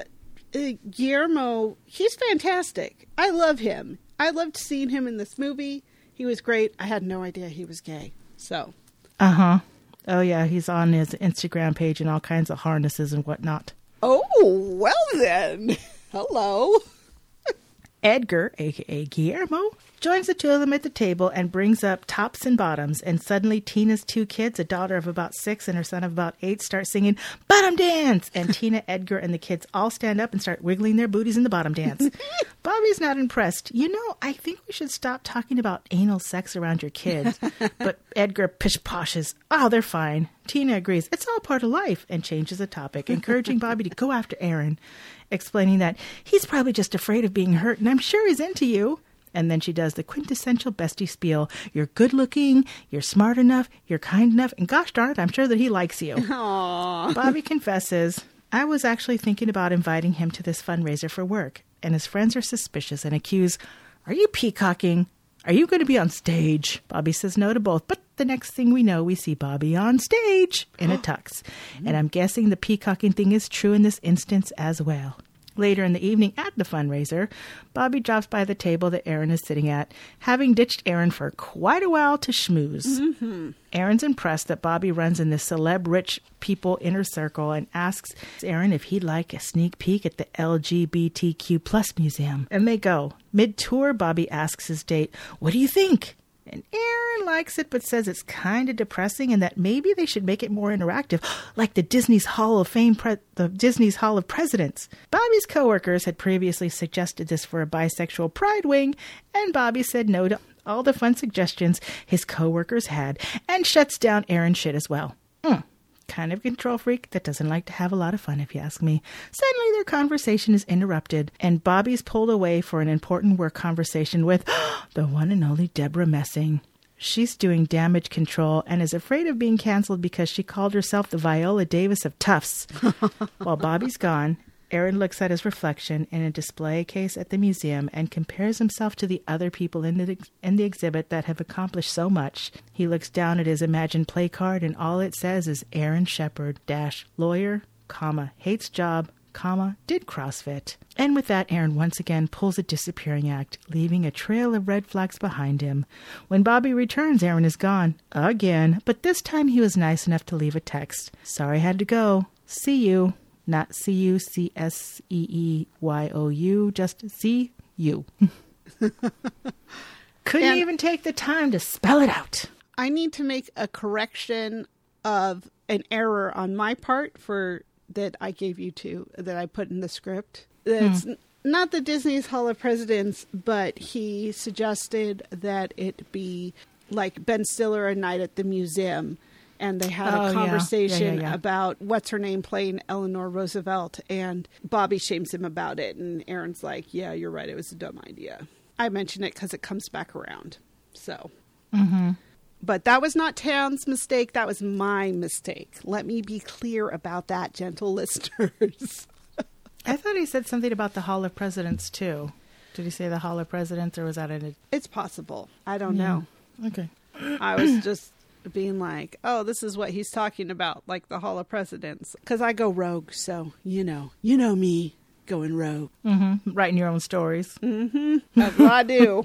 Guillermo, he's fantastic. I love him. I loved seeing him in this movie. He was great. I had no idea he was gay. So. Uh-huh. Oh, yeah. He's on his Instagram page and all kinds of harnesses and whatnot. Oh, well then. Hello. Edgar, a.k.a. Guillermo, joins the two of them at the table and brings up tops and bottoms. And suddenly Tina's 2 kids, a daughter of about 6 and her son of about 8, start singing Bottom Dance. And Tina, Edgar, and the kids all stand up and start wiggling their booties in the bottom dance. Bobby's not impressed. You know, I think we should stop talking about anal sex around your kids. But Edgar pish-poshes. Oh, they're fine. Tina agrees. It's all part of life and changes the topic, encouraging Bobby to go after Aaron, explaining that he's probably just afraid of being hurt and I'm sure he's into you. And then she does the quintessential bestie spiel. You're good looking, you're smart enough, you're kind enough, and gosh darn it, I'm sure that he likes you. Aww. Bobby confesses, I was actually thinking about inviting him to this fundraiser for work, and his friends are suspicious and accuse, are you peacocking? Are you going to be on stage? Bobby says no to both, but the next thing we know, we see Bobby on stage in a tux. And I'm guessing the peacocking thing is true in this instance as well. Later in the evening at the fundraiser, Bobby drops by the table that Aaron is sitting at, having ditched Aaron for quite a while to schmooze. Mm-hmm. Aaron's impressed that Bobby runs in this celeb rich people inner circle and asks Aaron if he'd like a sneak peek at the LGBTQ plus museum. And they go. Mid-tour, Bobby asks his date, what do you think? And Aaron likes it, but says it's kind of depressing and that maybe they should make it more interactive, like the Disney's Hall of Fame, the Disney's Hall of Presidents. Bobby's coworkers had previously suggested this for a bisexual pride wing, and Bobby said no to all the fun suggestions his coworkers had, and shuts down Aaron's shit as well. Kind of control freak that doesn't like to have a lot of fun, if you ask me. Suddenly their conversation is interrupted, and Bobby's pulled away for an important work conversation with the one and only Deborah Messing. She's doing damage control and is afraid of being canceled because she called herself the Viola Davis of Tufts. While Bobby's gone, Aaron looks at his reflection in a display case at the museum and compares himself to the other people in the exhibit that have accomplished so much. He looks down at his imagined play card and all it says is Aaron Shepard - lawyer, comma, hates job, comma, did CrossFit. And with that, Aaron once again pulls a disappearing act, leaving a trail of red flags behind him. When Bobby returns, Aaron is gone. Again. But this time he was nice enough to leave a text. Sorry I had to go. See you. Not CUCSEEYOU, just see you. Couldn't even take the time to spell it out. I need to make a correction of an error on my part that I gave you that I put in the script. It's not the Disney's Hall of Presidents, but he suggested that it be like Ben Stiller, A Night at the Museum. And they had a conversation about what's her name playing Eleanor Roosevelt. And Bobby shames him about it. And Aaron's like, yeah, you're right. It was a dumb idea. I mention it because it comes back around. So. Mm-hmm. But that was not Tan's mistake. That was my mistake. Let me be clear about that, gentle listeners. I thought he said something about the Hall of Presidents, too. Did he say the Hall of Presidents, or was that in it? It's possible. I don't know. Okay. I was just being like, oh, this is what he's talking about, like the Hall of Presidents. Because I go rogue, so you know me going rogue. Mm-hmm. Writing your own stories. Mm-hmm. That's what I do.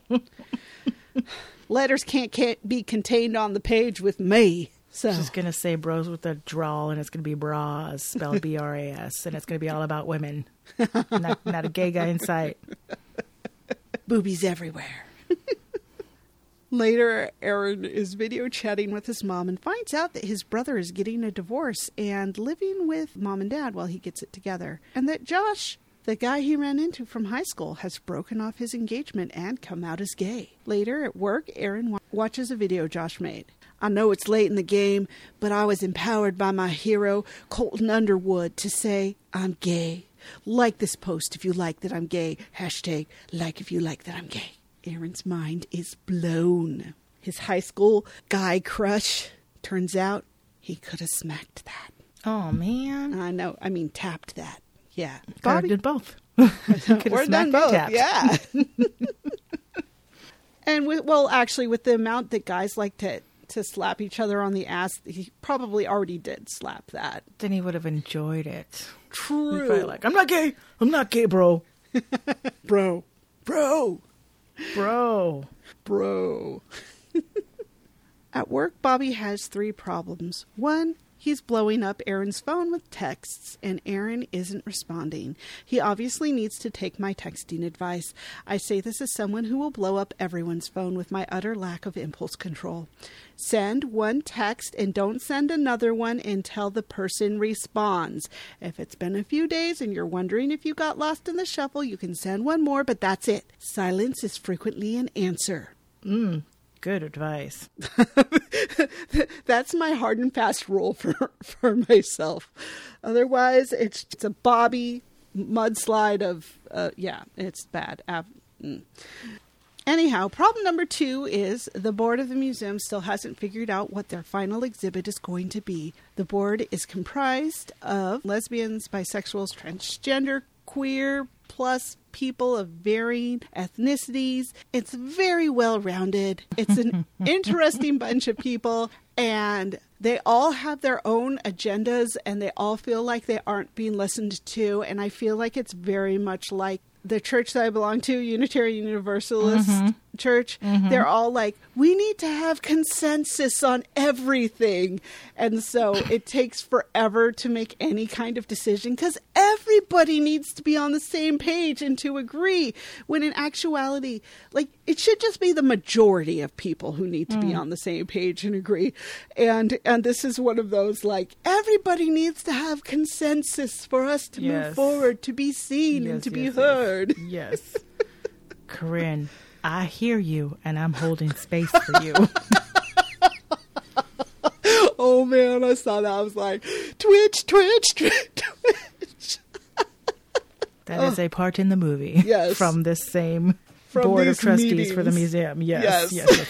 Letters can't be contained on the page with me. So just going to say bros with a drawl, and it's going to be bras, spelled B-R-A-S, and it's going to be all about women. not a gay guy in sight. Boobies everywhere. Later, Aaron is video chatting with his mom and finds out that his brother is getting a divorce and living with mom and dad while he gets it together. And that Josh, the guy he ran into from high school, has broken off his engagement and come out as gay. Later at work, Aaron watches a video Josh made. I know it's late in the game, but I was empowered by my hero, Colton Underwood, to say, I'm gay. Like this post if you like that I'm gay. Hashtag like if you like that I'm gay. Aaron's mind is blown. His high school guy crush, turns out he could have smacked that. Oh, man. I know. I mean, tapped that. Yeah. Bobby did both. We're done both. Yeah. And with the amount that guys like to slap each other on the ass, he probably already did slap that. Then he would have enjoyed it. True. He's probably like, I'm not gay. I'm not gay, bro. Bro. At work, Bobby has 3 problems. 1, he's blowing up Aaron's phone with texts, and Aaron isn't responding. He obviously needs to take my texting advice. I say this as someone who will blow up everyone's phone with my utter lack of impulse control. Send 1 text and don't send another one until the person responds. If it's been a few days and you're wondering if you got lost in the shuffle, you can send 1 more, but that's it. Silence is frequently an answer. Good advice. That's my hard and fast rule for myself. Otherwise, it's a Bobby mudslide of, it's bad. Anyhow, problem number 2 is the board of the museum still hasn't figured out what their final exhibit is going to be. The board is comprised of lesbians, bisexuals, transgender, queer, plus people of varying ethnicities. It's very well-rounded. It's an interesting bunch of people, and they all have their own agendas, and they all feel like they aren't being listened to, and I feel like it's very much like the church that I belong to, Unitarian Universalist Church. They're all like, we need to have consensus on everything. And so it takes forever to make any kind of decision because everybody needs to be on the same page and to agree. When in actuality, like, it should just be the majority of people who need to be on the same page and agree. And this is one of those, like, everybody needs to have consensus for us to move forward, to be seen and to be heard. Yes. Corinne, I hear you, and I'm holding space for you. Oh, man, I saw that. I was like, twitch. That is a part in the movie. Yes. From this same board of trustees meetings for the museum. Yes.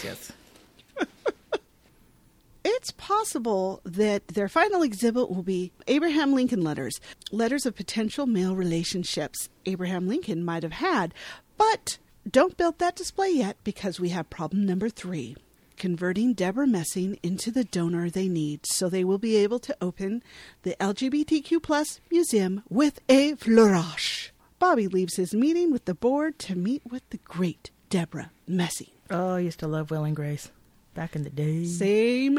It's possible that their final exhibit will be Abraham Lincoln letters of potential male relationships Abraham Lincoln might have had. But don't build that display yet because we have problem number 3. converting Deborah Messing into the donor they need so they will be able to open the LGBTQ plus museum with a flourish. Bobby leaves his meeting with the board to meet with the great Deborah Messing. Oh, I used to love Will and Grace back in the day. Same.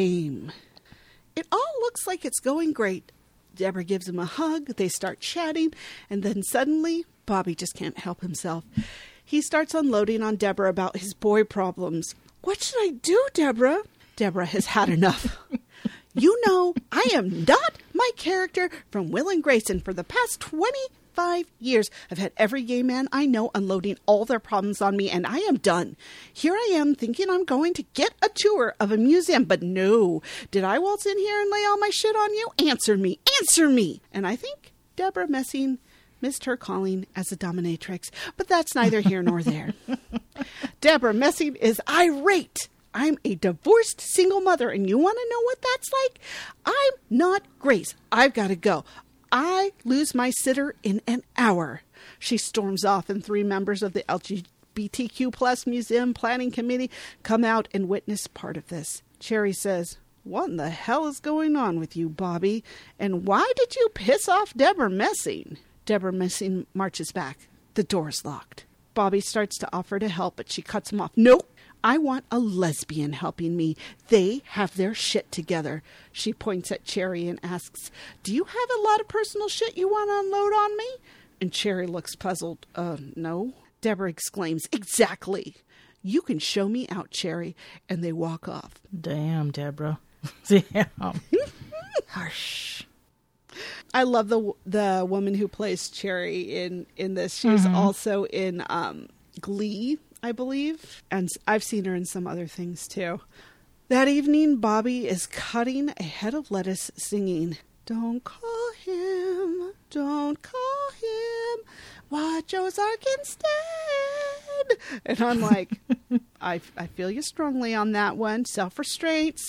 It all looks like it's going great. Deborah gives him a hug. They start chatting. And then suddenly, Bobby just can't help himself. He starts unloading on Deborah about his boy problems. What should I do, Deborah? Deborah has had enough. You know, I am not my character from Will and Grace, and for the past 25 years, I've had every gay man I know unloading all their problems on me, and I am done. Here I am thinking I'm going to get a tour of a museum, but no. Did I waltz in here and lay all my shit on you? Answer me. And I think Deborah Messing missed her calling as a dominatrix, but that's neither here nor there. Deborah Messing is irate. I'm a divorced single mother, and you want to know what that's like? I'm not Grace. I've got to go. I lose my sitter in an hour. She storms off, and 3 members of the LGBTQ plus museum planning committee come out and witness part of this. Cherry says, "What in the hell is going on with you, Bobby? And why did you piss off Deborah Messing?" Deborah Messing marches back. The door's locked. Bobby starts to offer to help, but she cuts him off. "Nope. I want a lesbian helping me. They have their shit together." She points at Cherry and asks, "Do you have a lot of personal shit you want to unload on me?" And Cherry looks puzzled. No. Deborah exclaims, "Exactly. You can show me out, Cherry." And they walk off. Damn, Deborah. Damn. Harsh. I love the woman who plays Cherry in this. She's also in Glee, I believe. And I've seen her in some other things too. That evening, Bobby is cutting a head of lettuce singing, "Don't call him, don't call him, watch Ozark instead." And I'm like, I feel you strongly on that one. Self-restraint.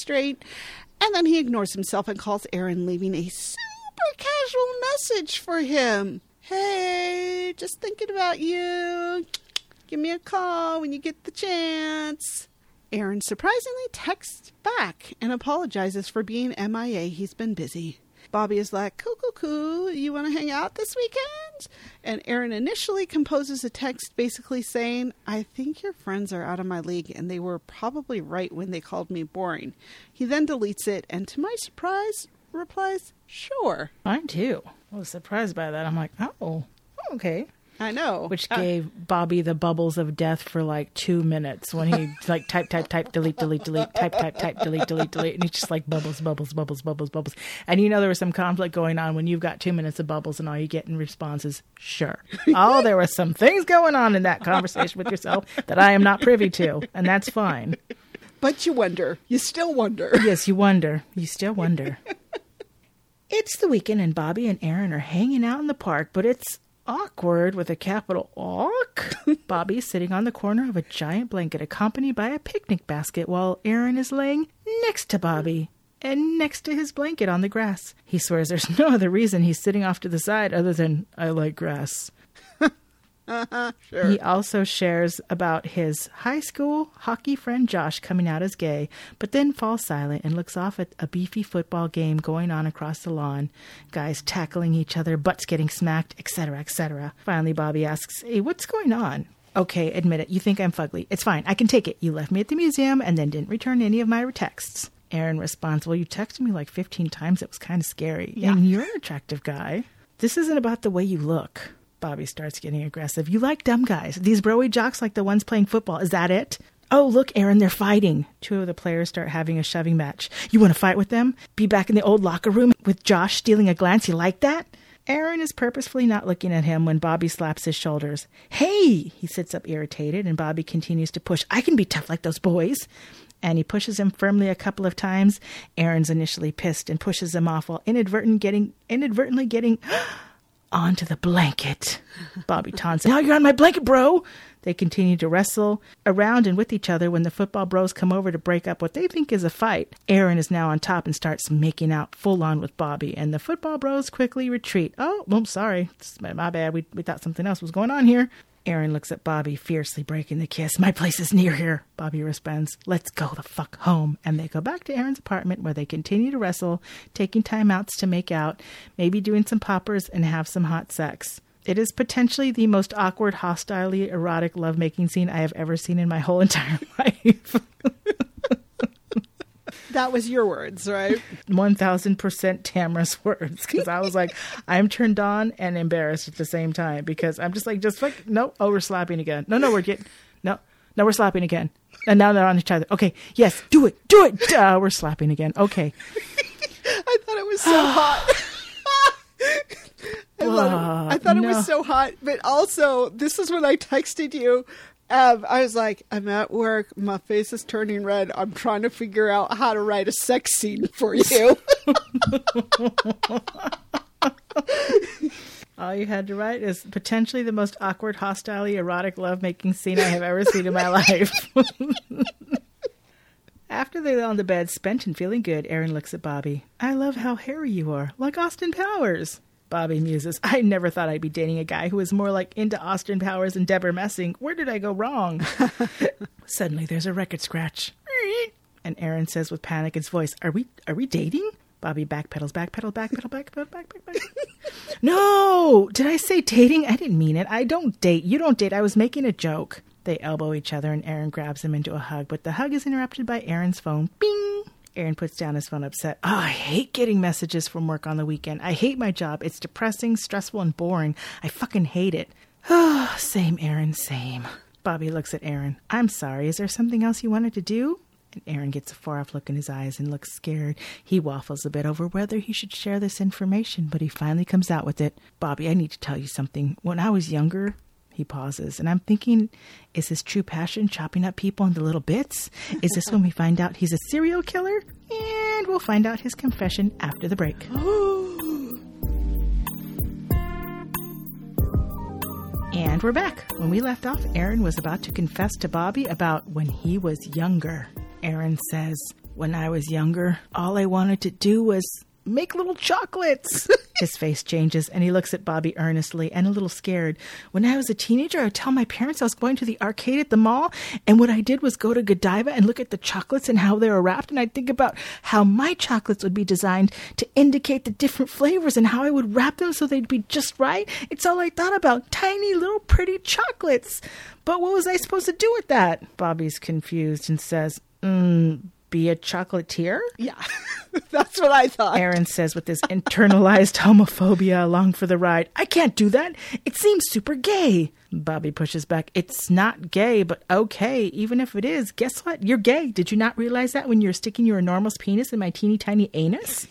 And then he ignores himself and calls Aaron, leaving a super casual message for him. "Hey, just thinking about you. Give me a call when you get the chance." Aaron surprisingly texts back and apologizes for being MIA. He's been busy. Bobby is like, cool. You want to hang out this weekend? And Aaron initially composes a text basically saying, "I think your friends are out of my league, and they were probably right when they called me boring." He then deletes it, and to my surprise, replies, "Sure." Mine too. I was surprised by that. I'm like, oh, okay. I know. Which gave Bobby the bubbles of death for like 2 minutes when he like type, delete, type, delete. And he's just like bubbles. And you know there was some conflict going on when you've got 2 minutes of bubbles and all you get in response is sure. Oh, there were some things going on in that conversation with yourself that I am not privy to. And that's fine. But you wonder. You still wonder. Yes, you wonder. You still wonder. It's the weekend and Bobby and Aaron are hanging out in the park, but it's awkward with a capital Awk. Bobby's sitting on the corner of a giant blanket accompanied by a picnic basket while Aaron is laying next to Bobby and next to his blanket on the grass. He swears there's no other reason he's sitting off to the side other than I like grass. Sure. He also shares about his high school hockey friend Josh coming out as gay, but then falls silent and looks off at a beefy football game going on across the lawn. Guys tackling each other, butts getting smacked, etc., etc. Finally, Bobby asks, "Hey, what's going on?" "Okay, admit it. You think I'm fugly. It's fine. I can take it. You left me at the museum and then didn't return any of my texts." Aaron responds, "Well, you texted me like 15 times. It was kind of scary. Yeah. And you're an attractive guy. This isn't about the way you look." Bobby starts getting aggressive. "You like dumb guys. These broy jocks like the ones playing football. Is that it?" "Oh, look, Aaron, they're fighting." 2 of the players start having a shoving match. "You want to fight with them? Be back in the old locker room with Josh stealing a glance? You like that?" Aaron is purposefully not looking at him when Bobby slaps his shoulders. "Hey!" He sits up irritated and Bobby continues to push. "I can be tough like those boys." And he pushes him firmly a couple of times. Aaron's initially pissed and pushes him off while inadvertently getting onto the blanket. Bobby taunts, "Now you're on my blanket, bro." They continue to wrestle around and with each other when the football bros come over to break up what they think is a fight. Aaron is now on top and starts making out full on with Bobby, and the football bros quickly retreat. Oh, well, sorry. My bad. We thought something else was going on here. Aaron looks at Bobby, fiercely breaking the kiss. My place is near here, Bobby responds. Let's go the fuck home. And they go back to Aaron's apartment where they continue to wrestle, taking timeouts to make out, maybe doing some poppers and have some hot sex. It is potentially the most awkward, hostilely erotic lovemaking scene I have ever seen in my whole entire life. That was your words, right? 1000% Tamara's words. Because I was like, I'm turned on and embarrassed at the same time. Because I'm just like, no, oh, we're slapping again. No, we're slapping again. And now they're on each other. Okay, yes, do it. We're slapping again. Okay. I thought it was so hot. I thought it was so hot, but also this is when I texted you. I was like, I'm at work. My face is turning red. I'm trying to figure out how to write a sex scene for you. All you had to write is potentially the most awkward, hostile, erotic lovemaking scene I have ever seen in my life. After they lay on the bed, spent and feeling good, Aaron looks at Bobby. I love how hairy you are, like Austin Powers. Bobby muses, I never thought I'd be dating a guy who was more like into Austin Powers and Deborah Messing. Where did I go wrong? Suddenly there's a record scratch. And Aaron says with panic in his voice, Are we dating? Bobby backpedals. No! Did I say dating? I didn't mean it. I don't date. You don't date. I was making a joke. They elbow each other and Aaron grabs him into a hug, but the hug is interrupted by Aaron's phone. Bing! Aaron puts down his phone upset. Oh, I hate getting messages from work on the weekend. I hate my job. It's depressing, stressful, and boring. I fucking hate it. Oh, same, Aaron, same. Bobby looks at Aaron. I'm sorry. Is there something else you wanted to do? And Aaron gets a far-off look in his eyes and looks scared. He waffles a bit over whether he should share this information, but he finally comes out with it. Bobby, I need to tell you something. When I was younger... He pauses, and I'm thinking, is his true passion chopping up people into little bits? Is this when we find out he's a serial killer? And we'll find out his confession after the break. And we're back. When we left off, Aaron was about to confess to Bobby about when he was younger. Aaron says, when I was younger, all I wanted to do was make little chocolates. His face changes and he looks at Bobby earnestly and a little scared. When I was a teenager, I would tell my parents I was going to the arcade at the mall, and what I did was go to Godiva and look at the chocolates and how they were wrapped, and I'd think about how my chocolates would be designed to indicate the different flavors and how I would wrap them so they'd be just right. It's all I thought about, tiny little pretty chocolates. But what was I supposed to do with that? Bobby's confused and says, be a chocolatier? Yeah, that's what I thought. Aaron says with his internalized homophobia along for the ride. I can't do that. It seems super gay. Bobby pushes back. It's not gay, but okay. Even if it is, guess what? You're gay. Did you not realize that when you're sticking your enormous penis in my teeny tiny anus?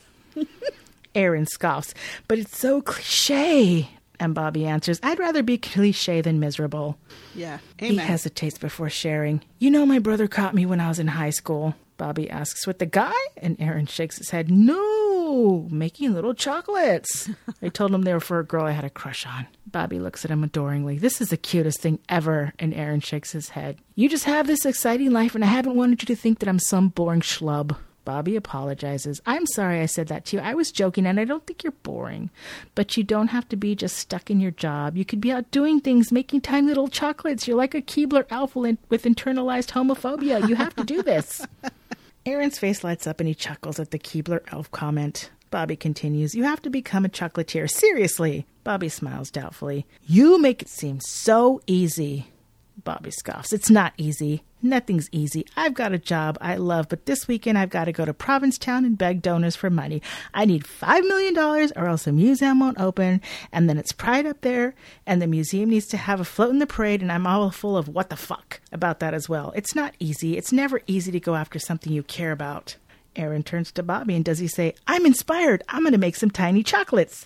Aaron scoffs. But it's so cliche. And Bobby answers, I'd rather be cliche than miserable. Yeah, amen. He hesitates before sharing. You know, my brother caught me when I was in high school. Bobby asks, with the guy? And Aaron shakes his head. No, making little chocolates. I told him they were for a girl I had a crush on. Bobby looks at him adoringly. This is the cutest thing ever. And Aaron shakes his head. You just have this exciting life, and I haven't wanted you to think that I'm some boring schlub. Bobby apologizes. I'm sorry I said that to you. I was joking, and I don't think you're boring. But you don't have to be just stuck in your job. You could be out doing things, making tiny little chocolates. You're like a Keebler elf with internalized homophobia. You have to do this. Aaron's face lights up and he chuckles at the Keebler elf comment. Bobby continues, you have to become a chocolatier. Seriously. Bobby smiles doubtfully. You make it seem so easy. Bobby scoffs. It's not easy. Nothing's easy. I've got a job I love, but this weekend I've got to go to Provincetown and beg donors for money. I need $5 million or else the museum won't open, and then it's Pride up there, and the museum needs to have a float in the parade, and I'm all full of what the fuck about that as well. It's not easy. It's never easy to go after something you care about. Aaron turns to Bobby, and does he say, I'm inspired. I'm going to make some tiny chocolates.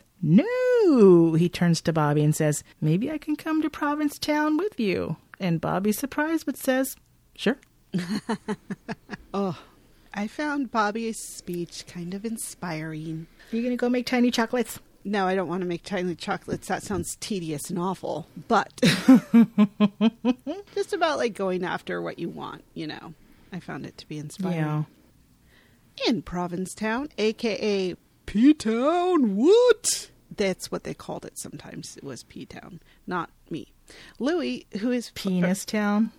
No, he turns to Bobby and says, maybe I can come to Provincetown with you. And Bobby's surprised, but says, sure. Oh, I found Bobby's speech kind of inspiring. Are you going to go make tiny chocolates? No, I don't want to make tiny chocolates. That sounds tedious and awful. But just about like going after what you want, I found it to be inspiring. Yeah. In Provincetown, a.k.a. P-Town, what? That's what they called it sometimes. It was P-Town, not me. Louis, who is... Penis Town?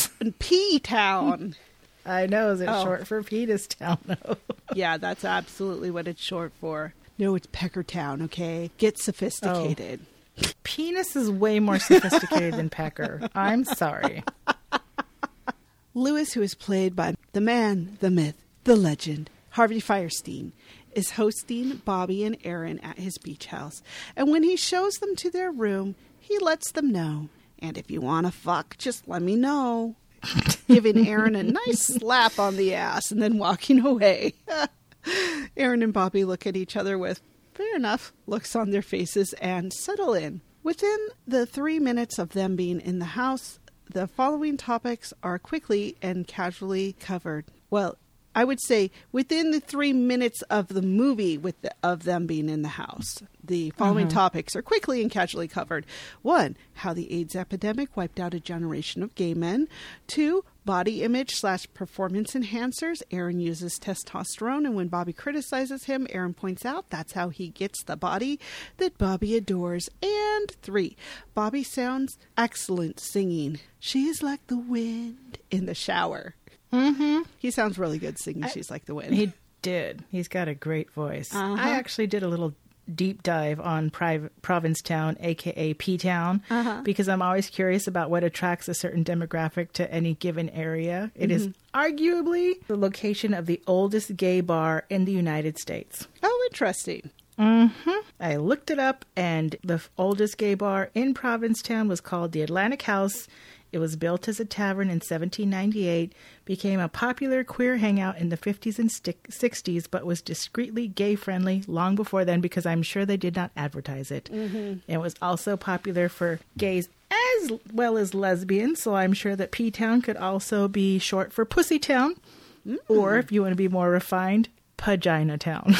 P-Town. I know. Is it short for Penis Town, though? Yeah, that's absolutely what it's short for. No, it's Pecker Town, okay? Get sophisticated. Oh. Penis is way more sophisticated than Pecker. I'm sorry. Louis, who is played by the man, the myth, the legend, Harvey Fierstein, is hosting Bobby and Aaron at his beach house. And when he shows them to their room, he lets them know, and if you want to fuck, just let me know. Giving Aaron a nice slap on the ass and then walking away. Aaron and Bobby look at each other with, fair enough, looks on their faces and settle in. Within the 3 minutes of them being in the house, the following topics are quickly and casually covered. Well, I would say within the 3 minutes of the movie of them being in the house, the following topics are quickly and casually covered. 1, how the AIDS epidemic wiped out a generation of gay men. 2, body image / performance enhancers. Aaron uses testosterone, and when Bobby criticizes him, Aaron points out that's how he gets the body that Bobby adores. And 3, Bobby sounds excellent singing. She is like the wind in the shower. Mm-hmm. He sounds really good singing She's Like the Wind. He did. He's got a great voice. I actually did a little deep dive on Provincetown, a.k.a. P-Town, because I'm always curious about what attracts a certain demographic to any given area. It is arguably the location of the oldest gay bar in the United States. Oh, interesting. I looked it up, and the oldest gay bar in Provincetown was called the Atlantic House. It was built as a tavern in 1798, became a popular queer hangout in the 50s and 60s, but was discreetly gay-friendly long before then because I'm sure they did not advertise it. It was also popular for gays as well as lesbians, so I'm sure that P-Town could also be short for Pussy Town, or if you want to be more refined, Pagina Town.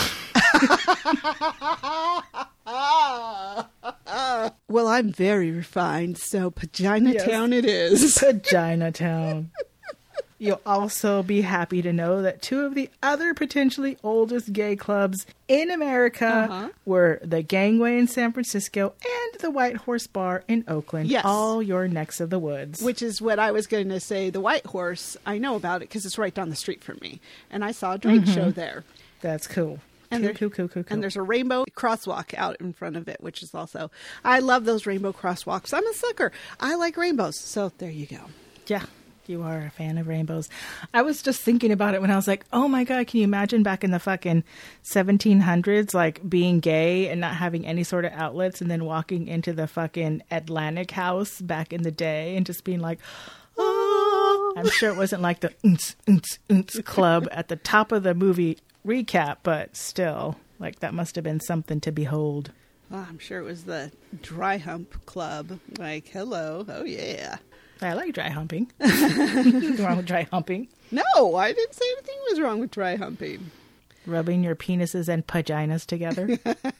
Well, I'm very refined, so Pagina Town it is. Pagina Town. You'll also be happy to know that 2 of the other potentially oldest gay clubs in America were the Gangway in San Francisco and the White Horse Bar in Oakland. Yes. All your necks of the woods. Which is what I was going to say. The White Horse, I know about it because it's right down the street from me. And I saw a drag show there. That's cool. And Cool. And there's a rainbow crosswalk out in front of it, which is also... I love those rainbow crosswalks. I'm a sucker. I like rainbows. So there you go. Yeah, you are a fan of rainbows. I was just thinking about it when I was like, oh my God, can you imagine back in the fucking 1700s, like being gay and not having any sort of outlets and then walking into the fucking Atlantic House back in the day and just being like... Oh. I'm sure it wasn't like the club at the top of the movie recap, but still, like, that must have been something to behold. Oh, I'm sure it was the Dry Hump Club. Like, hello, oh yeah. I like dry humping. What's wrong with dry humping? No, I didn't say anything was wrong with dry humping. Rubbing your penises and paginas together.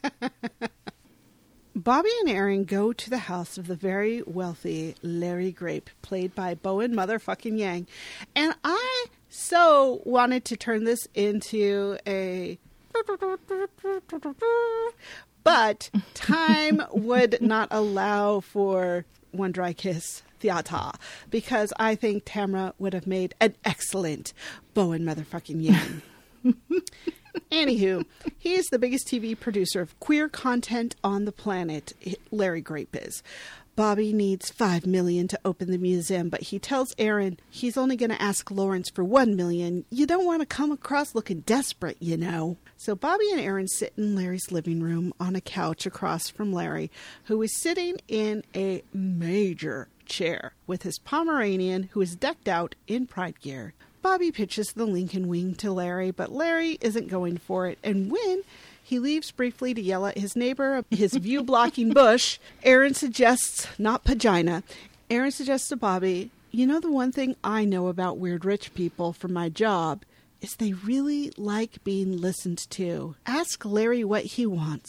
Bobby and Aaron go to the house of the very wealthy Larry Grape, played by Bowen motherfucking Yang. And I so wanted to turn this into a... But time would not allow for one dry kiss theater, because I think Tamra would have made an excellent Bowen motherfucking Yang. Anywho, he is the biggest TV producer of queer content on the planet, Larry Grape is. Bobby needs $5 million to open the museum, but he tells Aaron he's only going to ask Lawrence for $1 million. You don't want to come across looking desperate, you know. So Bobby and Aaron sit in Larry's living room on a couch across from Larry, who is sitting in a major chair with his Pomeranian, who is decked out in pride gear. Bobby pitches the Lincoln Wing to Larry, but Larry isn't going for it, and when he leaves briefly to yell at his neighbor, his view-blocking bush, Aaron suggests, not pagina, Aaron suggests to Bobby, you know, the one thing I know about weird rich people from my job is they really like being listened to. Ask Larry what he wants.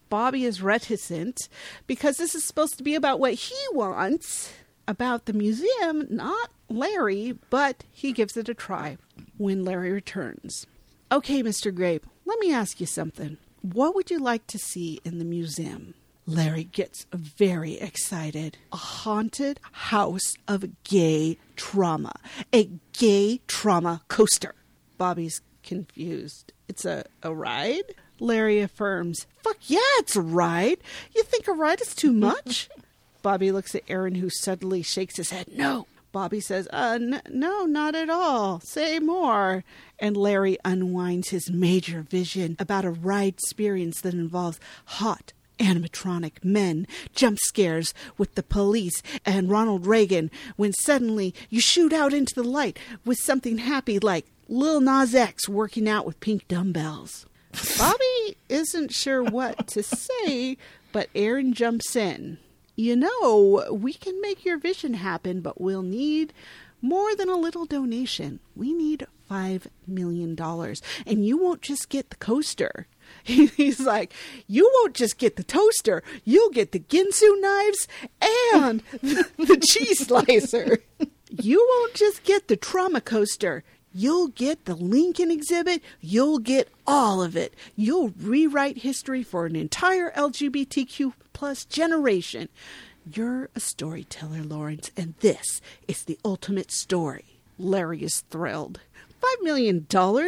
Bobby is reticent because this is supposed to be about what he wants, about the museum, not Larry, but he gives it a try when Larry returns. Okay, Mr. Grape, let me ask you something. What would you like to see in the museum? Larry gets very excited. A haunted house of gay trauma. A gay trauma coaster. Bobby's confused. It's a ride? Larry affirms, fuck yeah, it's a ride. You think a ride is too much? Bobby looks at Aaron, who suddenly shakes his head. No. Bobby says, no, not at all. Say more. And Larry unwinds his major vision about a ride experience that involves hot animatronic men, jump scares with the police and Ronald Reagan, when suddenly you shoot out into the light with something happy like Lil Nas X working out with pink dumbbells. Bobby isn't sure what to say, but Aaron jumps in. You know, we can make your vision happen, but we'll need more than a little donation. We need $5 million. And you won't just get the coaster. He's like, you won't just get the toaster. You'll get the Ginsu knives and the cheese slicer. You won't just get the trauma coaster. You'll get the Lincoln exhibit. You'll get all of it. You'll rewrite history for an entire LGBTQ plus generation. You're a storyteller, Lawrence, and this is the ultimate story. Larry is thrilled. $5 million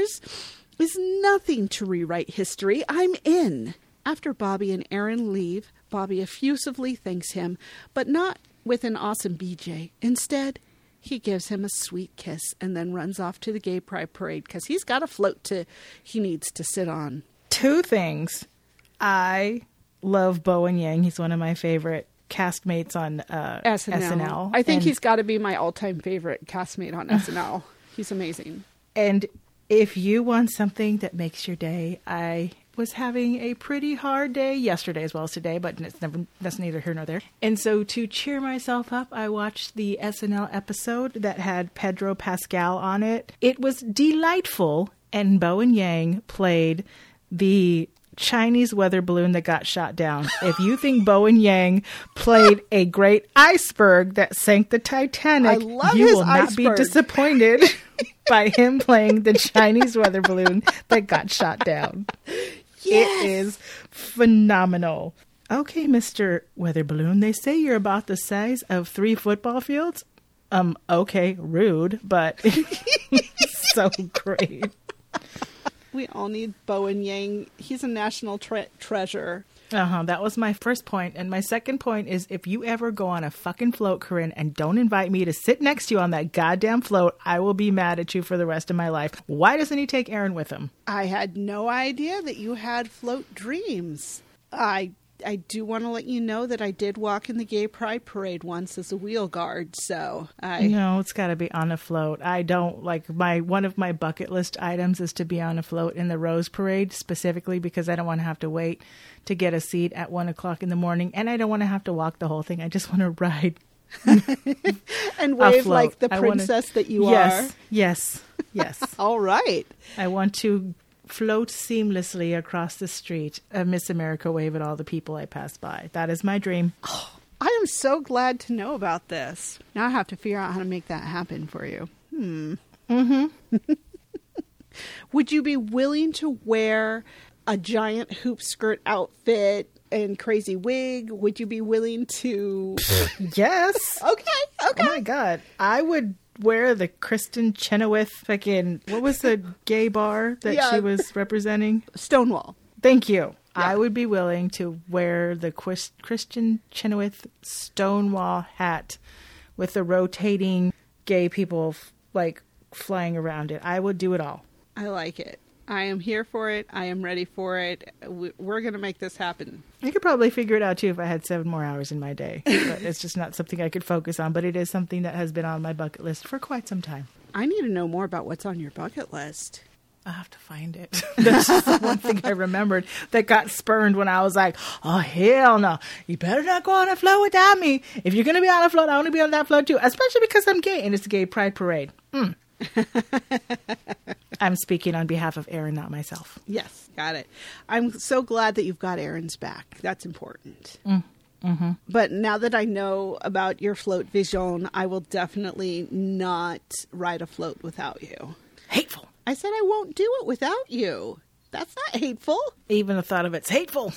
is nothing to rewrite history. I'm in. After Bobby and Aaron leave, Bobby effusively thanks him, but not with an awesome BJ. Instead, he gives him a sweet kiss and then runs off to the gay pride parade because he's got a float he needs to sit on. Two things. I love Bowen Yang. He's one of my favorite castmates on SNL. I think he's got to be my all-time favorite castmate on SNL. He's amazing. And if you want something that makes your day, I was having a pretty hard day yesterday as well as today, but that's neither here nor there. And so to cheer myself up, I watched the SNL episode that had Pedro Pascal on it. It was delightful, and Bowen Yang played the Chinese weather balloon that got shot down. If you think Bowen Yang played a great iceberg that sank the Titanic, you will not be disappointed by him playing the Chinese weather balloon that got shot down. Yes. It is phenomenal. Okay, Mr. Weather Balloon, they say you're about the size of 3 football fields. Okay, rude, but so great. We all need Bowen Yang. He's a national treasure. That was my first point. And my second point is, if you ever go on a fucking float, Corinne, and don't invite me to sit next to you on that goddamn float, I will be mad at you for the rest of my life. Why doesn't he take Aaron with him? I had no idea that you had float dreams. I do want to let you know that I did walk in the gay pride parade once as a wheel guard, so No, it's got to be on a float. I don't, one of my bucket list items is to be on a float in the Rose Parade, specifically because I don't want to have to wait to get a seat at 1 o'clock in the morning, and I don't want to have to walk the whole thing. I just want to ride. And wave like the princess that you are. Yes. All right. I want to float seamlessly across the street, a Miss America wave at all the people I pass by. That is my dream. Oh, I am so glad to know about this. Now I have to figure out how to make that happen for you. Would you be willing to wear a giant hoop skirt outfit and crazy wig? Would you be willing to? Yes. Okay. Oh my God. I would wear the Kristen Chenoweth what was the gay bar that she was representing? Stonewall. Thank you. Yeah. I would be willing to wear the Kristen Chenoweth Stonewall hat with the rotating gay people flying around it. I would do it all. I like it. I am here for it. I am ready for it. We're going to make this happen. I could probably figure it out, too, if I had 7 more hours in my day. But it's just not something I could focus on. But it is something that has been on my bucket list for quite some time. I need to know more about what's on your bucket list. I'll have to find it. That's just the one thing I remembered that got spurned when I was like, oh, hell no. You better not go on a float without me. If you're going to be on a float, I want to be on that float, too. Especially because I'm gay and it's a gay pride parade. I'm speaking on behalf of Aaron, not myself. Yes, got it. I'm so glad that you've got Aaron's back. That's important. Mm-hmm. But now that I know about your float vision, I will definitely not ride a float without you. Hateful. I said I won't do it without you. That's not hateful. Even the thought of it's hateful.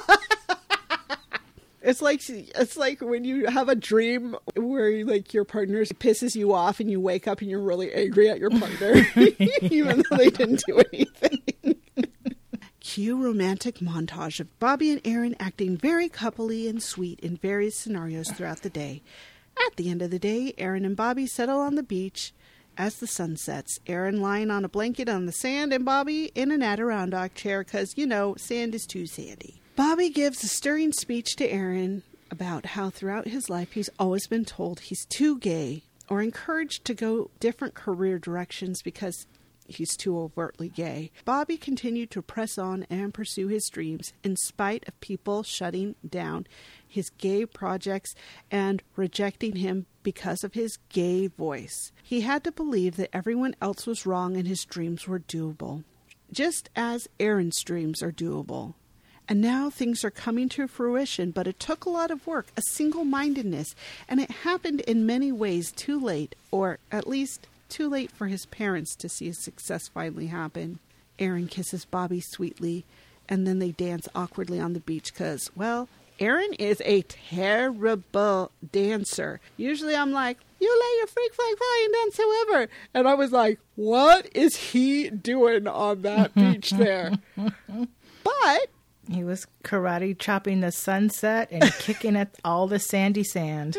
It's like when you have a dream where like your partner pisses you off and you wake up and you're really angry at your partner, even though they didn't do anything. Cue romantic montage of Bobby and Aaron acting very coupley and sweet in various scenarios throughout the day. At the end of the day, Aaron and Bobby settle on the beach as the sun sets. Aaron lying on a blanket on the sand and Bobby in an Adirondack chair because, sand is too sandy. Bobby gives a stirring speech to Aaron about how throughout his life he's always been told he's too gay or encouraged to go different career directions because he's too overtly gay. Bobby continued to press on and pursue his dreams in spite of people shutting down his gay projects and rejecting him because of his gay voice. He had to believe that everyone else was wrong and his dreams were doable, just as Aaron's dreams are doable. And now things are coming to fruition, but it took a lot of work, a single-mindedness, and it happened in many ways too late, or at least too late for his parents to see his success finally happen. Aaron kisses Bobby sweetly, and then they dance awkwardly on the beach because, well, Aaron is a terrible dancer. Usually I'm like, you lay your freak flag fly and dance however. And I was like, what is he doing on that beach there? But he was karate chopping the sunset and kicking at all the sandy sand.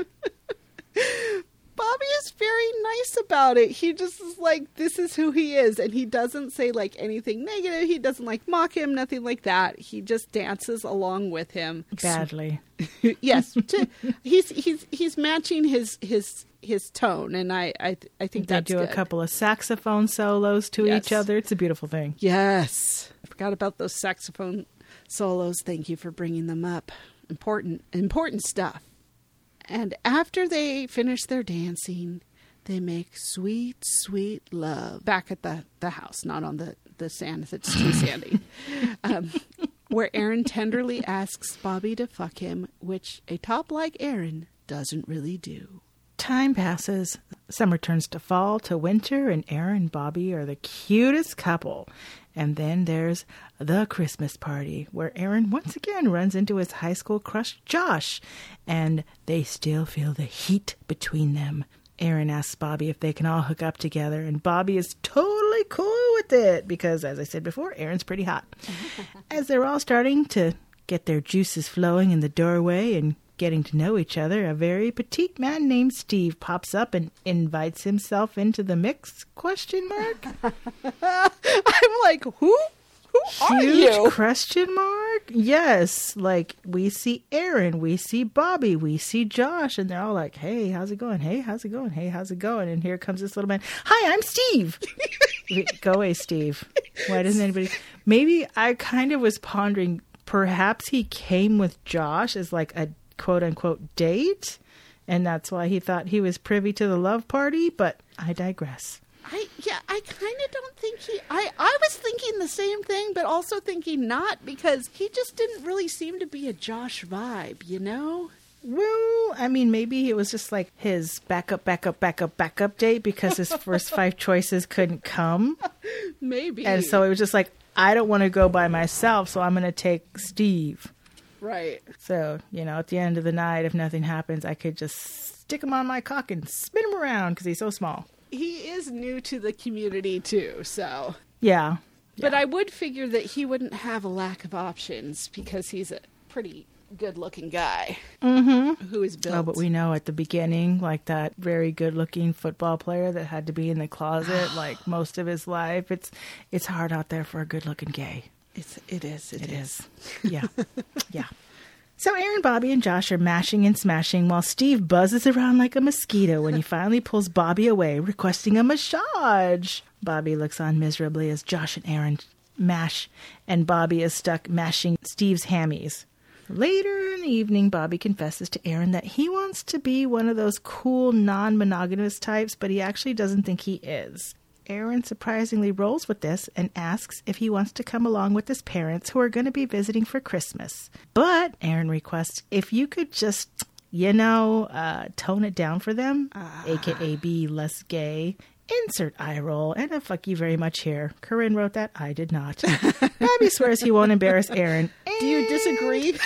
Bobby is very nice about it. He just is like, this is who he is. And he doesn't say like anything negative. He doesn't like mock him, nothing like that. He just dances along with him. Badly. Yes. He's matching his tone. And I think that's good. They do a couple of saxophone solos to each other. It's a beautiful thing. Yes. I forgot about those saxophone solos. Thank you for bringing them up. Important stuff. And after they finish their dancing, they make sweet, sweet love back at the house, not on the sand if it's too sandy, where Aaron tenderly asks Bobby to fuck him, which a top like Aaron doesn't really do. Time passes. Summer turns to fall, to winter, and Aaron and Bobby are the cutest couple. And then there's the Christmas party, where Aaron once again runs into his high school crush, Josh, and they still feel the heat between them. Aaron asks Bobby if they can all hook up together, and Bobby is totally cool with it, because, as I said before, Aaron's pretty hot. As they're all starting to get their juices flowing in the doorway and getting to know each other, a very petite man named Steve pops up and invites himself into the mix, ? I'm like, who are you? Huge question mark? Yes, like we see Aaron, we see Bobby, we see Josh, and they're all like, hey, how's it going? Hey, how's it going? Hey, how's it going? And here comes this little man. Hi, I'm Steve. Go away, Steve. Why doesn't anybody? Maybe I kind of was pondering, perhaps he came with Josh as like a quote-unquote date, and that's why he thought he was privy to the love party, but I digress. I kind of don't think I was thinking the same thing, but also thinking not, because he just didn't really seem to be a Josh vibe, Well, I mean, maybe it was just like his backup date because his first 5 choices couldn't come. Maybe. And so it was just like, I don't want to go by myself, so I'm going to take Steve. Right. So, at the end of the night, if nothing happens, I could just stick him on my cock and spin him around because he's so small. He is new to the community, too, so. Yeah. But I would figure that he wouldn't have a lack of options because he's a pretty good-looking guy who is built. Oh, but we know at the beginning, like that very good-looking football player that had to be in the closet like most of his life. It's hard out there for a good-looking gay. It is. Yeah. Yeah. So Aaron, Bobby, and Josh are mashing and smashing while Steve buzzes around like a mosquito when he finally pulls Bobby away, requesting a massage. Bobby looks on miserably as Josh and Aaron mash, and Bobby is stuck mashing Steve's hammies. Later in the evening, Bobby confesses to Aaron that he wants to be one of those cool, non-monogamous types, but he actually doesn't think he is. Aaron surprisingly rolls with this and asks if he wants to come along with his parents who are going to be visiting for Christmas. But Aaron requests if you could just, tone it down for them, aka be less gay. Insert eye roll and a fuck you very much here. Corinne wrote that. I did not. Bobby swears he won't embarrass Aaron. Do you disagree?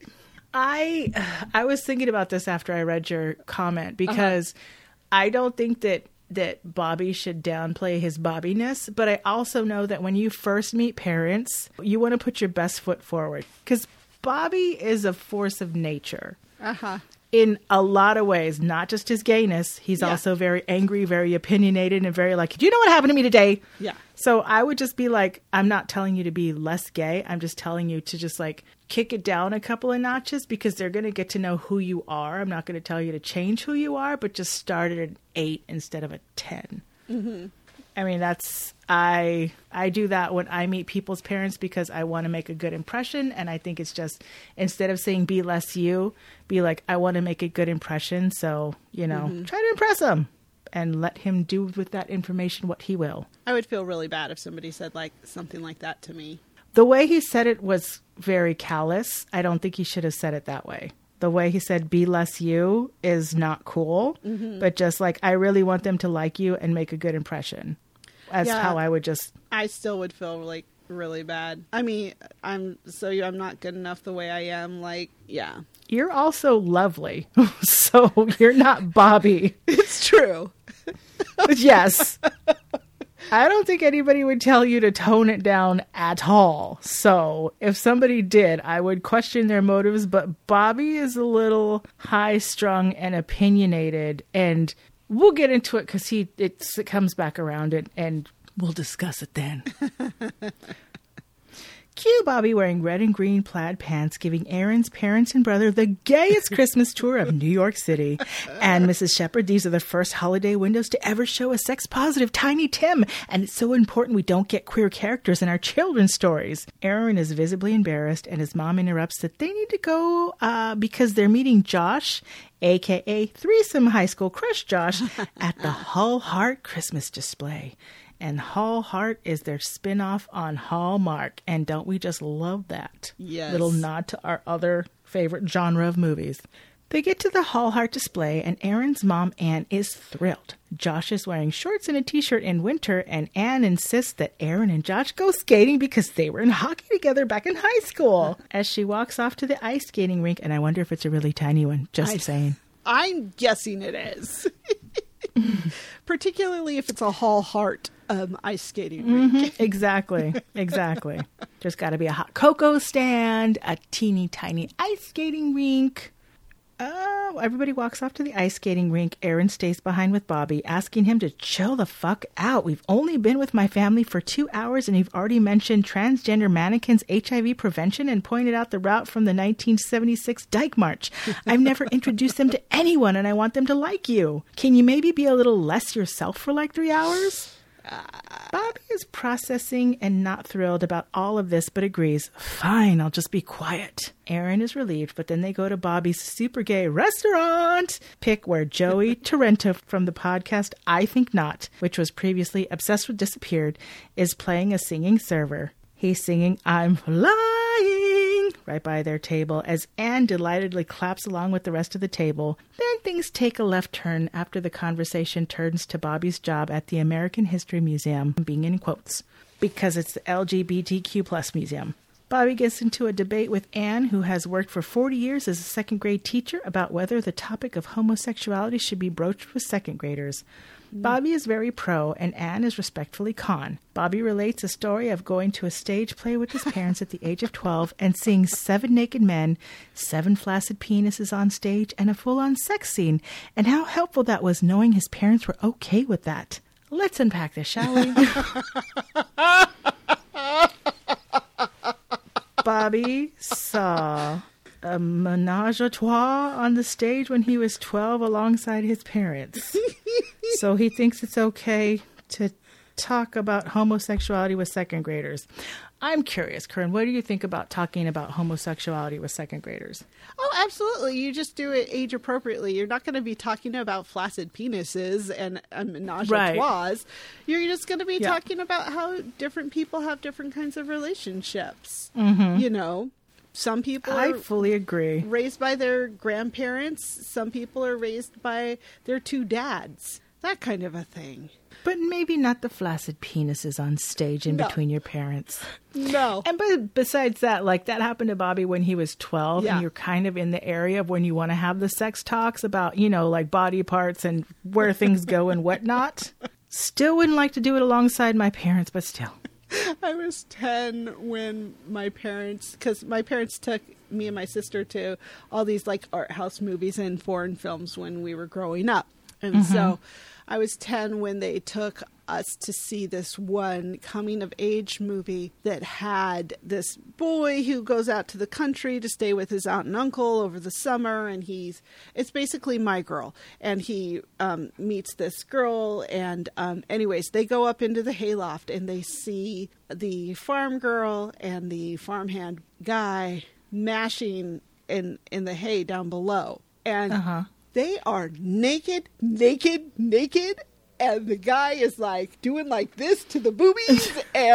I was thinking about this after I read your comment because I don't think that Bobby should downplay his Bobbiness, but I also know that when you first meet parents, you want to put your best foot forward because Bobby is a force of nature. In a lot of ways, not just his gayness. He's also very angry, very opinionated, and very like, do you know what happened to me today? Yeah. So I would just be like, I'm not telling you to be less gay. I'm just telling you to just like kick it down a couple of notches because they're going to get to know who you are. I'm not going to tell you to change who you are, but just start at an 8 instead of a 10. Mm-hmm. I mean, I do that when I meet people's parents because I want to make a good impression. And I think it's just, instead of saying be less you, be like, I want to make a good impression. So, try to impress him and let him do with that information what he will. I would feel really bad if somebody said like something like that to me. The way he said it was very callous. I don't think he should have said it that way. The way he said, be less you is not cool, but just like, I really want them to like you and make a good impression. That's how I would just... I still would feel like really bad. I mean, I'm not good enough the way I am. Like, yeah. You're also lovely. So you're not Bobby. It's true. Yes. I don't think anybody would tell you to tone it down at all. So if somebody did, I would question their motives. But Bobby is a little high-strung and opinionated. And we'll get into it because it comes back around and we'll discuss it then. Cue Bobby wearing red and green plaid pants, giving Aaron's parents and brother the gayest Christmas tour of New York City. And Mrs. Shepard, these are the first holiday windows to ever show a sex-positive Tiny Tim. And it's so important we don't get queer characters in our children's stories. Aaron is visibly embarrassed, and his mom interrupts that they need to go because they're meeting Josh, a.k.a. threesome high school crush Josh, at the Hull Heart Christmas display. And Hull Heart is their spin-off on Hallmark. And don't we just love that? Yes. Little nod to our other favorite genre of movies. They get to the Hull Heart display, and Aaron's mom, Anne, is thrilled. Josh is wearing shorts and a t-shirt in winter, and Anne insists that Aaron and Josh go skating because they were in hockey together back in high school. As she walks off to the ice skating rink, and I wonder if it's a really tiny one. Just saying. I'm guessing it is. Particularly if it's a Hull Heart ice skating rink. Exactly. There's got to be a hot cocoa stand, a teeny tiny ice skating rink. Everybody walks off to the ice skating rink. Aaron stays behind with Bobby, asking him to chill the fuck out. We've only been with my family for 2 hours, and you've already mentioned transgender mannequins, HIV prevention, and pointed out the route from the 1976 Dyke March. I've never introduced them to anyone, and I want them to like you. Can you maybe be a little less yourself for like 3 hours? Bobby is processing and not thrilled about all of this, but agrees, fine, I'll just be quiet. Aaron is relieved, but then they go to Bobby's super gay restaurant pick where Joey Torrento from the podcast I Think Not, which was previously Obsessed with Disappeared, is playing a singing server. He's singing I'm Flying right by their table as Anne delightedly claps along with the rest of the table. Then things take a left turn after the conversation turns to Bobby's job at the American History Museum, being in quotes, because it's the LGBTQ plus museum. Bobby gets into a debate with Anne, who has worked for 40 years as a second grade teacher, about whether the topic of homosexuality should be broached with second graders. Bobby is very pro, and Anne is respectfully con. Bobby relates a story of going to a stage play with his parents at the age of 12 and seeing 7 naked men, 7 flaccid penises on stage, and a full-on sex scene, and how helpful that was knowing his parents were okay with that. Let's unpack this, shall we? Bobby saw a menage a trois on the stage when he was 12 alongside his parents. So he thinks it's okay to talk about homosexuality with second graders. I'm curious, Corinne, what do you think about talking about homosexuality with second graders? Oh, absolutely. You just do it age appropriately. You're not going to be talking about flaccid penises and menage a trois. You're just going to be talking about how different people have different kinds of relationships. Mm-hmm. You know, some people I fully agree. Raised by their grandparents. Some people are raised by their two dads. That kind of a thing. But maybe not the flaccid penises on stage in between your parents. No. And besides that, like that happened to Bobby when he was 12 and you're kind of in the area of when you want to have the sex talks about, you know, like body parts and where things go and whatnot. Still wouldn't like to do it alongside my parents, but still. I was 10 when my parents, because my parents took me and my sister to all these like art house movies and foreign films when we were growing up. And so I was 10 when they took us to see this one coming of age movie that had this boy who goes out to the country to stay with his aunt and uncle over the summer. And it's basically My Girl. And he meets this girl. And anyways, they go up into the hayloft and they see the farm girl and the farmhand guy mashing in the hay down below. And they are naked, and the guy is like doing like this to the boobies,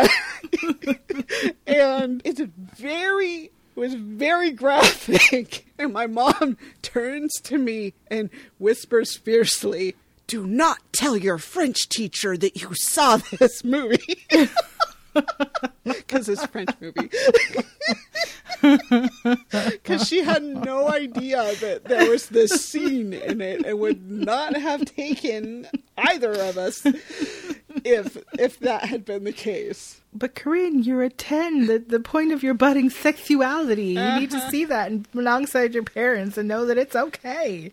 and it was very graphic. And my mom turns to me and whispers fiercely, "Do not tell your French teacher that you saw this movie." Because it's a French movie. Because she had no idea that there was this scene in it and would not have taken either of us if that had been the case. But Corinne, you're a 10. The point of your budding sexuality. You need to see that alongside your parents and know that it's okay.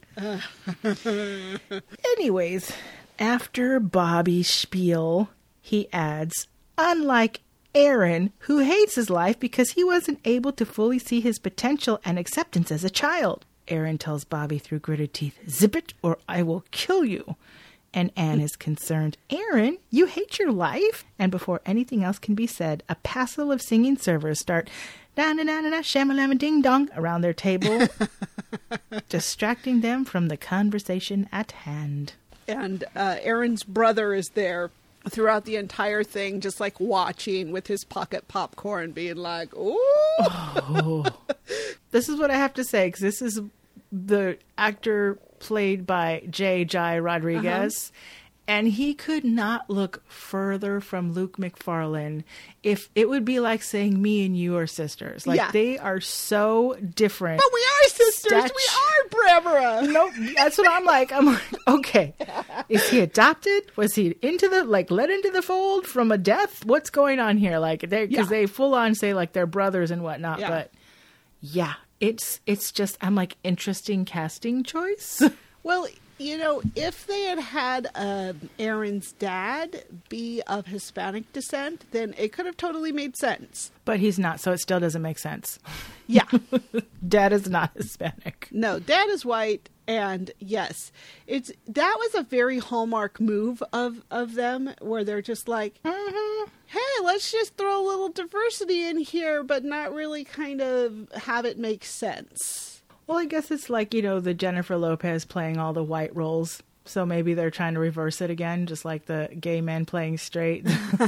Anyways, after Bobby's spiel, he adds, unlike Aaron, who hates his life because he wasn't able to fully see his potential and acceptance as a child. Aaron tells Bobby through gritted teeth, "Zip it or I will kill you." And Anne is concerned, "Aaron, you hate your life?" And before anything else can be said, a passel of singing servers start na-na-na-na-na, shamalama ding-dong around their table, distracting them from the conversation at hand. And Aaron's brother is there throughout the entire thing, just like watching with his pocket popcorn, being like, "Ooh." Oh. This is what I have to say, because this is the actor played by J. Jai Rodriguez. And he could not look further from Luke McFarlane. If it would be like saying me and you are sisters. Like, they are so different. But we are sisters. We are Barbara. No, that's what I'm like. I'm like, okay. Is he adopted? Was he let into the fold from a death? What's going on here? Like, because they full on say like they're brothers and whatnot. Yeah. But yeah, it's just, I'm like, interesting casting choice. Well, you know, if they had Aaron's dad be of Hispanic descent, then it could have totally made sense. But he's not, so it still doesn't make sense. Yeah. Dad is not Hispanic. No, Dad is white, and yes, that was a very Hallmark move of them, where they're just like, hey, let's just throw a little diversity in here, but not really kind of have it make sense. Well, I guess it's like, you know, the Jennifer Lopez playing all the white roles. So maybe they're trying to reverse it again, just like the gay men playing straight.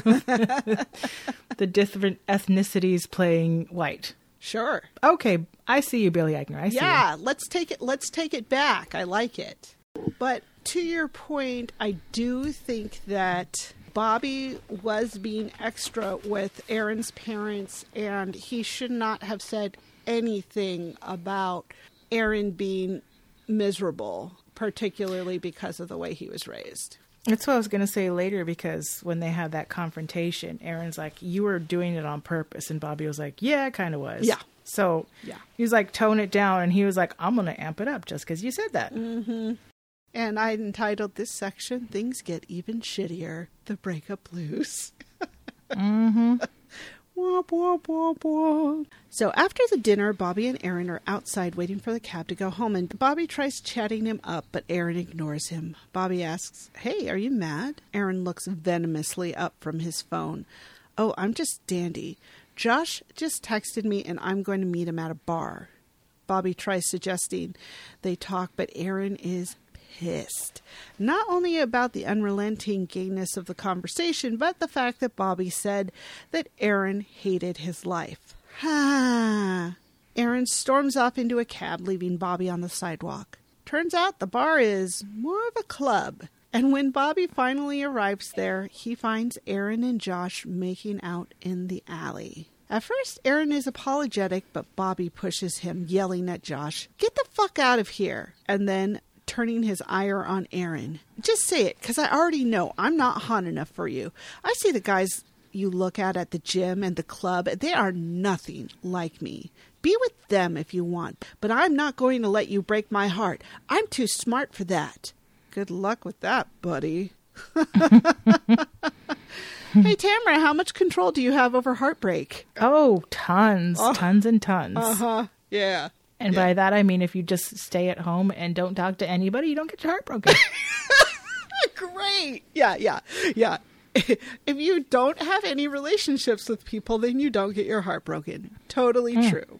The different ethnicities playing white. Sure. Okay, I see you, Billy Eichner. I see you. Let's take it back. I like it. But to your point, I do think that Bobby was being extra with Aaron's parents, and he should not have said anything about Aaron being miserable, particularly because of the way he was raised. That's what I was going to say later, because when they had that confrontation, Aaron's like, "You were doing it on purpose," and Bobby was like, "Yeah, I kind of was." Yeah. So he was like, tone it down, and he was like, "I'm going to amp it up just because you said that." Mm-hmm. And I entitled this section, "Things Get Even Shittier, the Breakup Blues." Womp, womp, womp, womp. So after the dinner, Bobby and Aaron are outside waiting for the cab to go home, and Bobby tries chatting him up, but Aaron ignores him. Bobby asks, "Hey, are you mad?" Aaron looks venomously up from his phone. "Oh, I'm just dandy. Josh just texted me and I'm going to meet him at a bar." Bobby tries suggesting they talk, but Aaron is pissed. Not only about the unrelenting gayness of the conversation, but the fact that Bobby said that Aaron hated his life. Aaron storms off into a cab, leaving Bobby on the sidewalk. Turns out the bar is more of a club. And when Bobby finally arrives there, he finds Aaron and Josh making out in the alley. At first, Aaron is apologetic, but Bobby pushes him, yelling at Josh, "Get the fuck out of here!" And then turning his ire on Aaron. "Just say it, because I already know I'm not hot enough for you. I see the guys you look at the gym and the club. They are nothing like me. Be with them if you want, but I'm not going to let you break my heart. I'm too smart for that." Good luck with that, buddy. Hey, Tamara, how much control do you have over heartbreak? Oh, tons. Tons and tons. Uh-huh. Yeah. And by that, I mean, if you just stay at home and don't talk to anybody, you don't get your heart broken. Great. Yeah. If you don't have any relationships with people, then you don't get your heart broken. Totally true.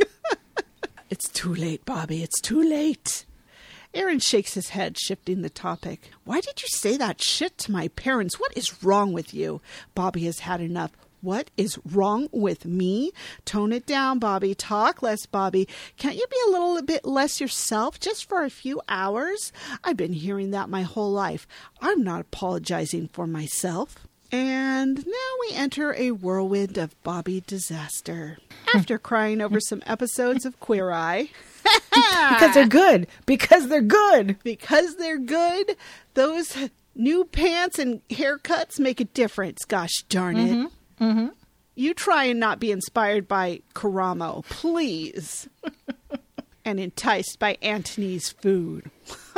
It's too late, Bobby. It's too late. Aaron shakes his head, shifting the topic. "Why did you say that shit to my parents? What is wrong with you?" Bobby has had enough. "What is wrong with me?" "Tone it down, Bobby. Talk less, Bobby. Can't you be a little bit less yourself just for a few hours?" "I've been hearing that my whole life. I'm not apologizing for myself." And now we enter a whirlwind of Bobby disaster. After crying over some episodes of Queer Eye... Because they're good. Because they're good. Because they're good, those new pants and haircuts make a difference, gosh darn it. Mm-hmm. You try and not be inspired by Karamo, please. And enticed by Antony's food.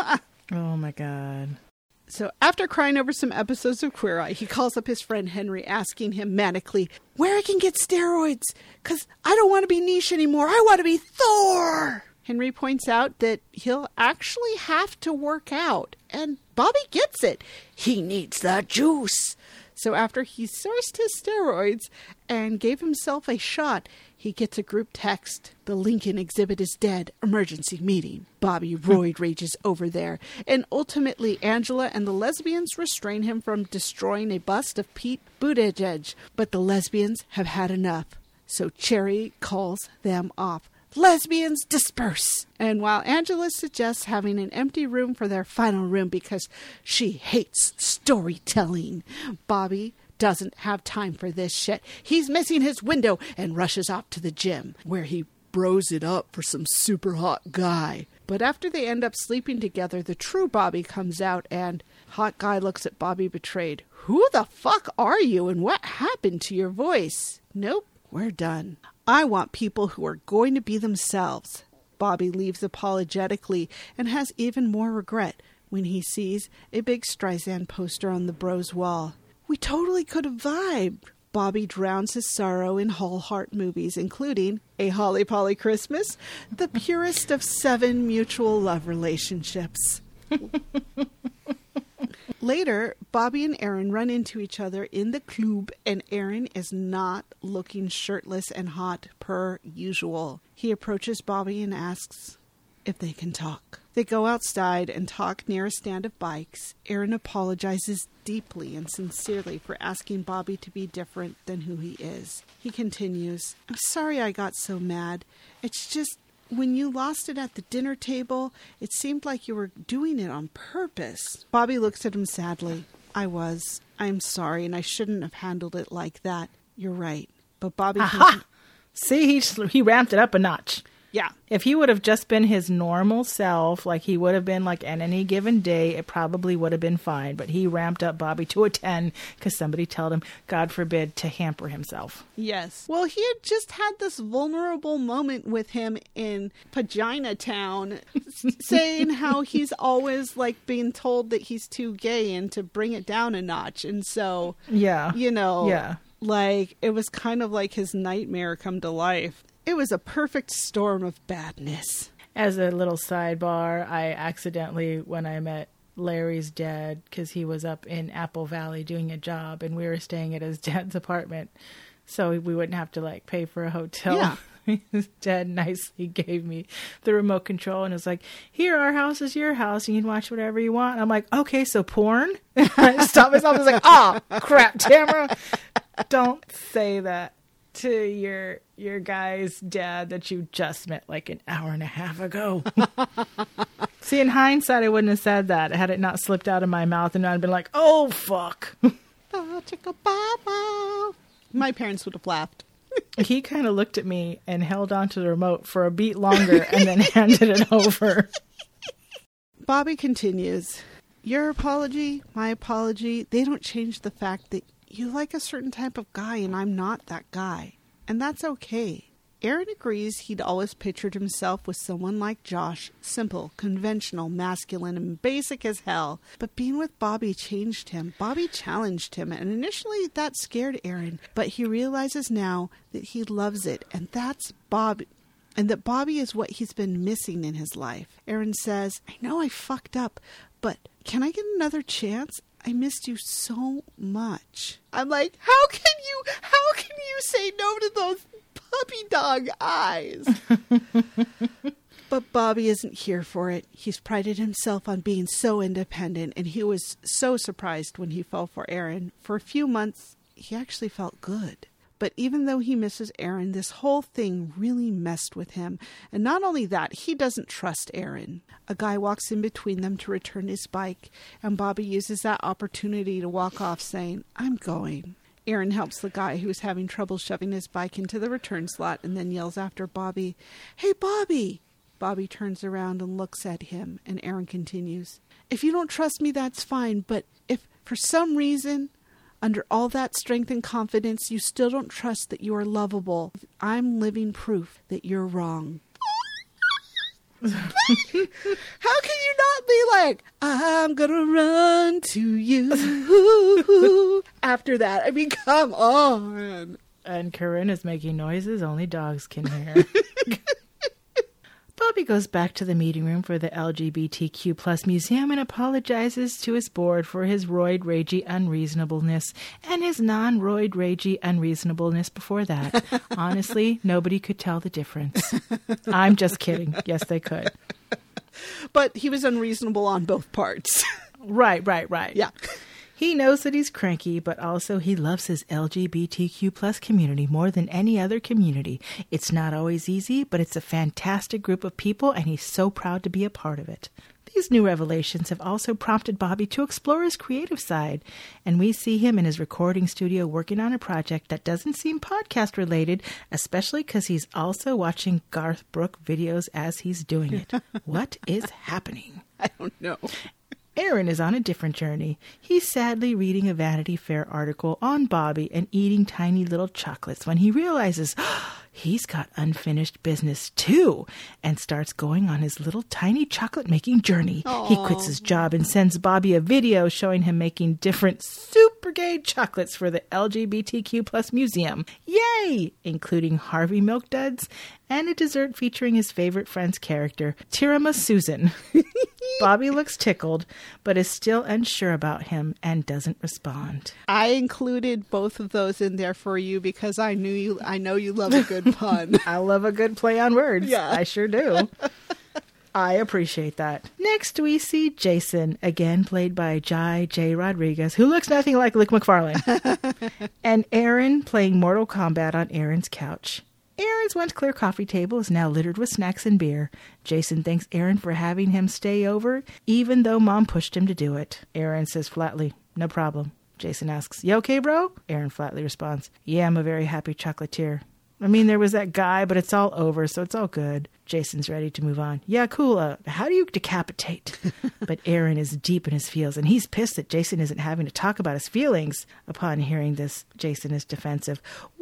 Oh my God. So after crying over some episodes of Queer Eye, he calls up his friend Henry, asking him manically where I can get steroids, because I don't want to be niche anymore. I want to be Thor. Henry points out that he'll actually have to work out, and Bobby gets it. He needs the juice. So after he sourced his steroids and gave himself a shot, he gets a group text. "The Lincoln exhibit is dead. Emergency meeting." Bobby roid rages over there, and ultimately Angela and the lesbians restrain him from destroying a bust of Pete Buttigieg. But the lesbians have had enough, so Cherry calls them off. "Lesbians, disperse!" And while Angela suggests having an empty room for their final room because she hates storytelling, Bobby doesn't have time for this shit. He's missing his window and rushes off to the gym, where he bros it up for some super hot guy. But after they end up sleeping together, the true Bobby comes out, and hot guy looks at Bobby betrayed. "Who the fuck are you, and what happened to your voice?" "Nope, we're done. I want people who are going to be themselves." Bobby leaves apologetically and has even more regret when he sees a big Streisand poster on the bros wall. We totally could have vibed. Bobby drowns his sorrow in whole heart movies, including A Holly Polly Christmas, the purest of 7 mutual love relationships. Later, Bobby and Aaron run into each other in the club, and Aaron is not looking shirtless and hot per usual. He approaches Bobby and asks if they can talk. They go outside and talk near a stand of bikes. Aaron apologizes deeply and sincerely for asking Bobby to be different than who he is. He continues, "I'm sorry I got so mad. It's just, when you lost it at the dinner table, it seemed like you were doing it on purpose." Bobby looks at him sadly. I'm sorry, and I shouldn't have handled it like that. You're right. But Bobby... See, he ramped it up a notch. Yeah. If he would have just been his normal self, like he would have been like on any given day, it probably would have been fine. But he ramped up Bobby to a 10 because somebody told him, God forbid, to hamper himself. Yes. Well, he had just had this vulnerable moment with him in Pagina Town, saying how he's always like being told that he's too gay and to bring it down a notch. And so, yeah, you know, yeah. Like, it was kind of like his nightmare come to life. It was a perfect storm of badness. As a little sidebar, I accidentally, when I met Larry's dad, because he was up in Apple Valley doing a job, and we were staying at his dad's apartment, so we wouldn't have to, like, pay for a hotel. Yeah. His dad nicely gave me the remote control and was like, here, our house is your house. You can watch whatever you want. And I'm like, okay, so porn? I stopped myself. I was like, oh, crap, Tamara. Don't say that to your guy's dad that you just met like an hour and a half ago. See, in hindsight, I wouldn't have said that had it not slipped out of my mouth, and I'd been like, oh, fuck. My parents would have laughed. He kind of looked at me and held onto the remote for a beat longer and then handed it over. Bobby continues, your apology, my apology, they don't change the fact that you like a certain type of guy and I'm not that guy. And that's okay. Aaron agrees he'd always pictured himself with someone like Josh, simple, conventional, masculine, and basic as hell. But being with Bobby changed him. Bobby challenged him, and initially that scared Aaron. But he realizes now that he loves it, and that's Bobby. And that Bobby is what he's been missing in his life. Aaron says, I know I fucked up, but can I get another chance? I missed you so much. I'm like, how can you say no to those puppy dog eyes? But Bobby isn't here for it. He's prided himself on being so independent, and he was so surprised when he fell for Aaron. For a few months, he actually felt good. But even though he misses Aaron, this whole thing really messed with him. And not only that, he doesn't trust Aaron. A guy walks in between them to return his bike, and Bobby uses that opportunity to walk off saying, I'm going. Aaron helps the guy who's having trouble shoving his bike into the return slot and then yells after Bobby, Hey, Bobby! Bobby turns around and looks at him, and Aaron continues, If you don't trust me, that's fine, but if for some reason, under all that strength and confidence, you still don't trust that you are lovable, I'm living proof that you're wrong. How can you not be like, I'm gonna run to you after that? I mean, come on. And Corinne is making noises only dogs can hear. Bobby goes back to the meeting room for the LGBTQ plus museum and apologizes to his board for his roid ragey unreasonableness and his non-roid ragey unreasonableness before that. Honestly, nobody could tell the difference. I'm just kidding. Yes, they could. But he was unreasonable on both parts. Right. Yeah. He knows that he's cranky, but also he loves his LGBTQ plus community more than any other community. It's not always easy, but it's a fantastic group of people, and he's so proud to be a part of it. These new revelations have also prompted Bobby to explore his creative side, and we see him in his recording studio working on a project that doesn't seem podcast related, especially because he's also watching Garth Brooks videos as he's doing it. What is happening? I don't know. Aaron is on a different journey. He's sadly reading a Vanity Fair article on Bobby and eating tiny little chocolates when he realizes he's got unfinished business too, and starts going on his little tiny chocolate making journey. Aww. He quits his job and sends Bobby a video showing him making different super gay chocolates for the LGBTQ plus museum. Yay! Including Harvey Milk Duds and a dessert featuring his favorite friend's character, Tiramisu Susan. Bobby looks tickled, but is still unsure about him and doesn't respond. I included both of those in there for you because I know you love a good pun. I love a good play on words. Yeah. I sure do. I appreciate that. Next, we see Jason, again played by Jai J. Rodriguez, who looks nothing like Luke McFarlane, and Aaron playing Mortal Kombat on Aaron's couch. Aaron's once clear coffee table is now littered with snacks and beer. Jason thanks Aaron for having him stay over, even though Mom pushed him to do it. Aaron says flatly, no problem. Jason asks, you okay, bro? Aaron flatly responds, yeah, I'm a very happy chocolatier. I mean, there was that guy, but it's all over, so it's all good. Jason's ready to move on. Yeah, cool. How do you decapitate? But Aaron is deep in his feels, and he's pissed that Jason isn't having to talk about his feelings. Upon hearing this, Jason is defensive.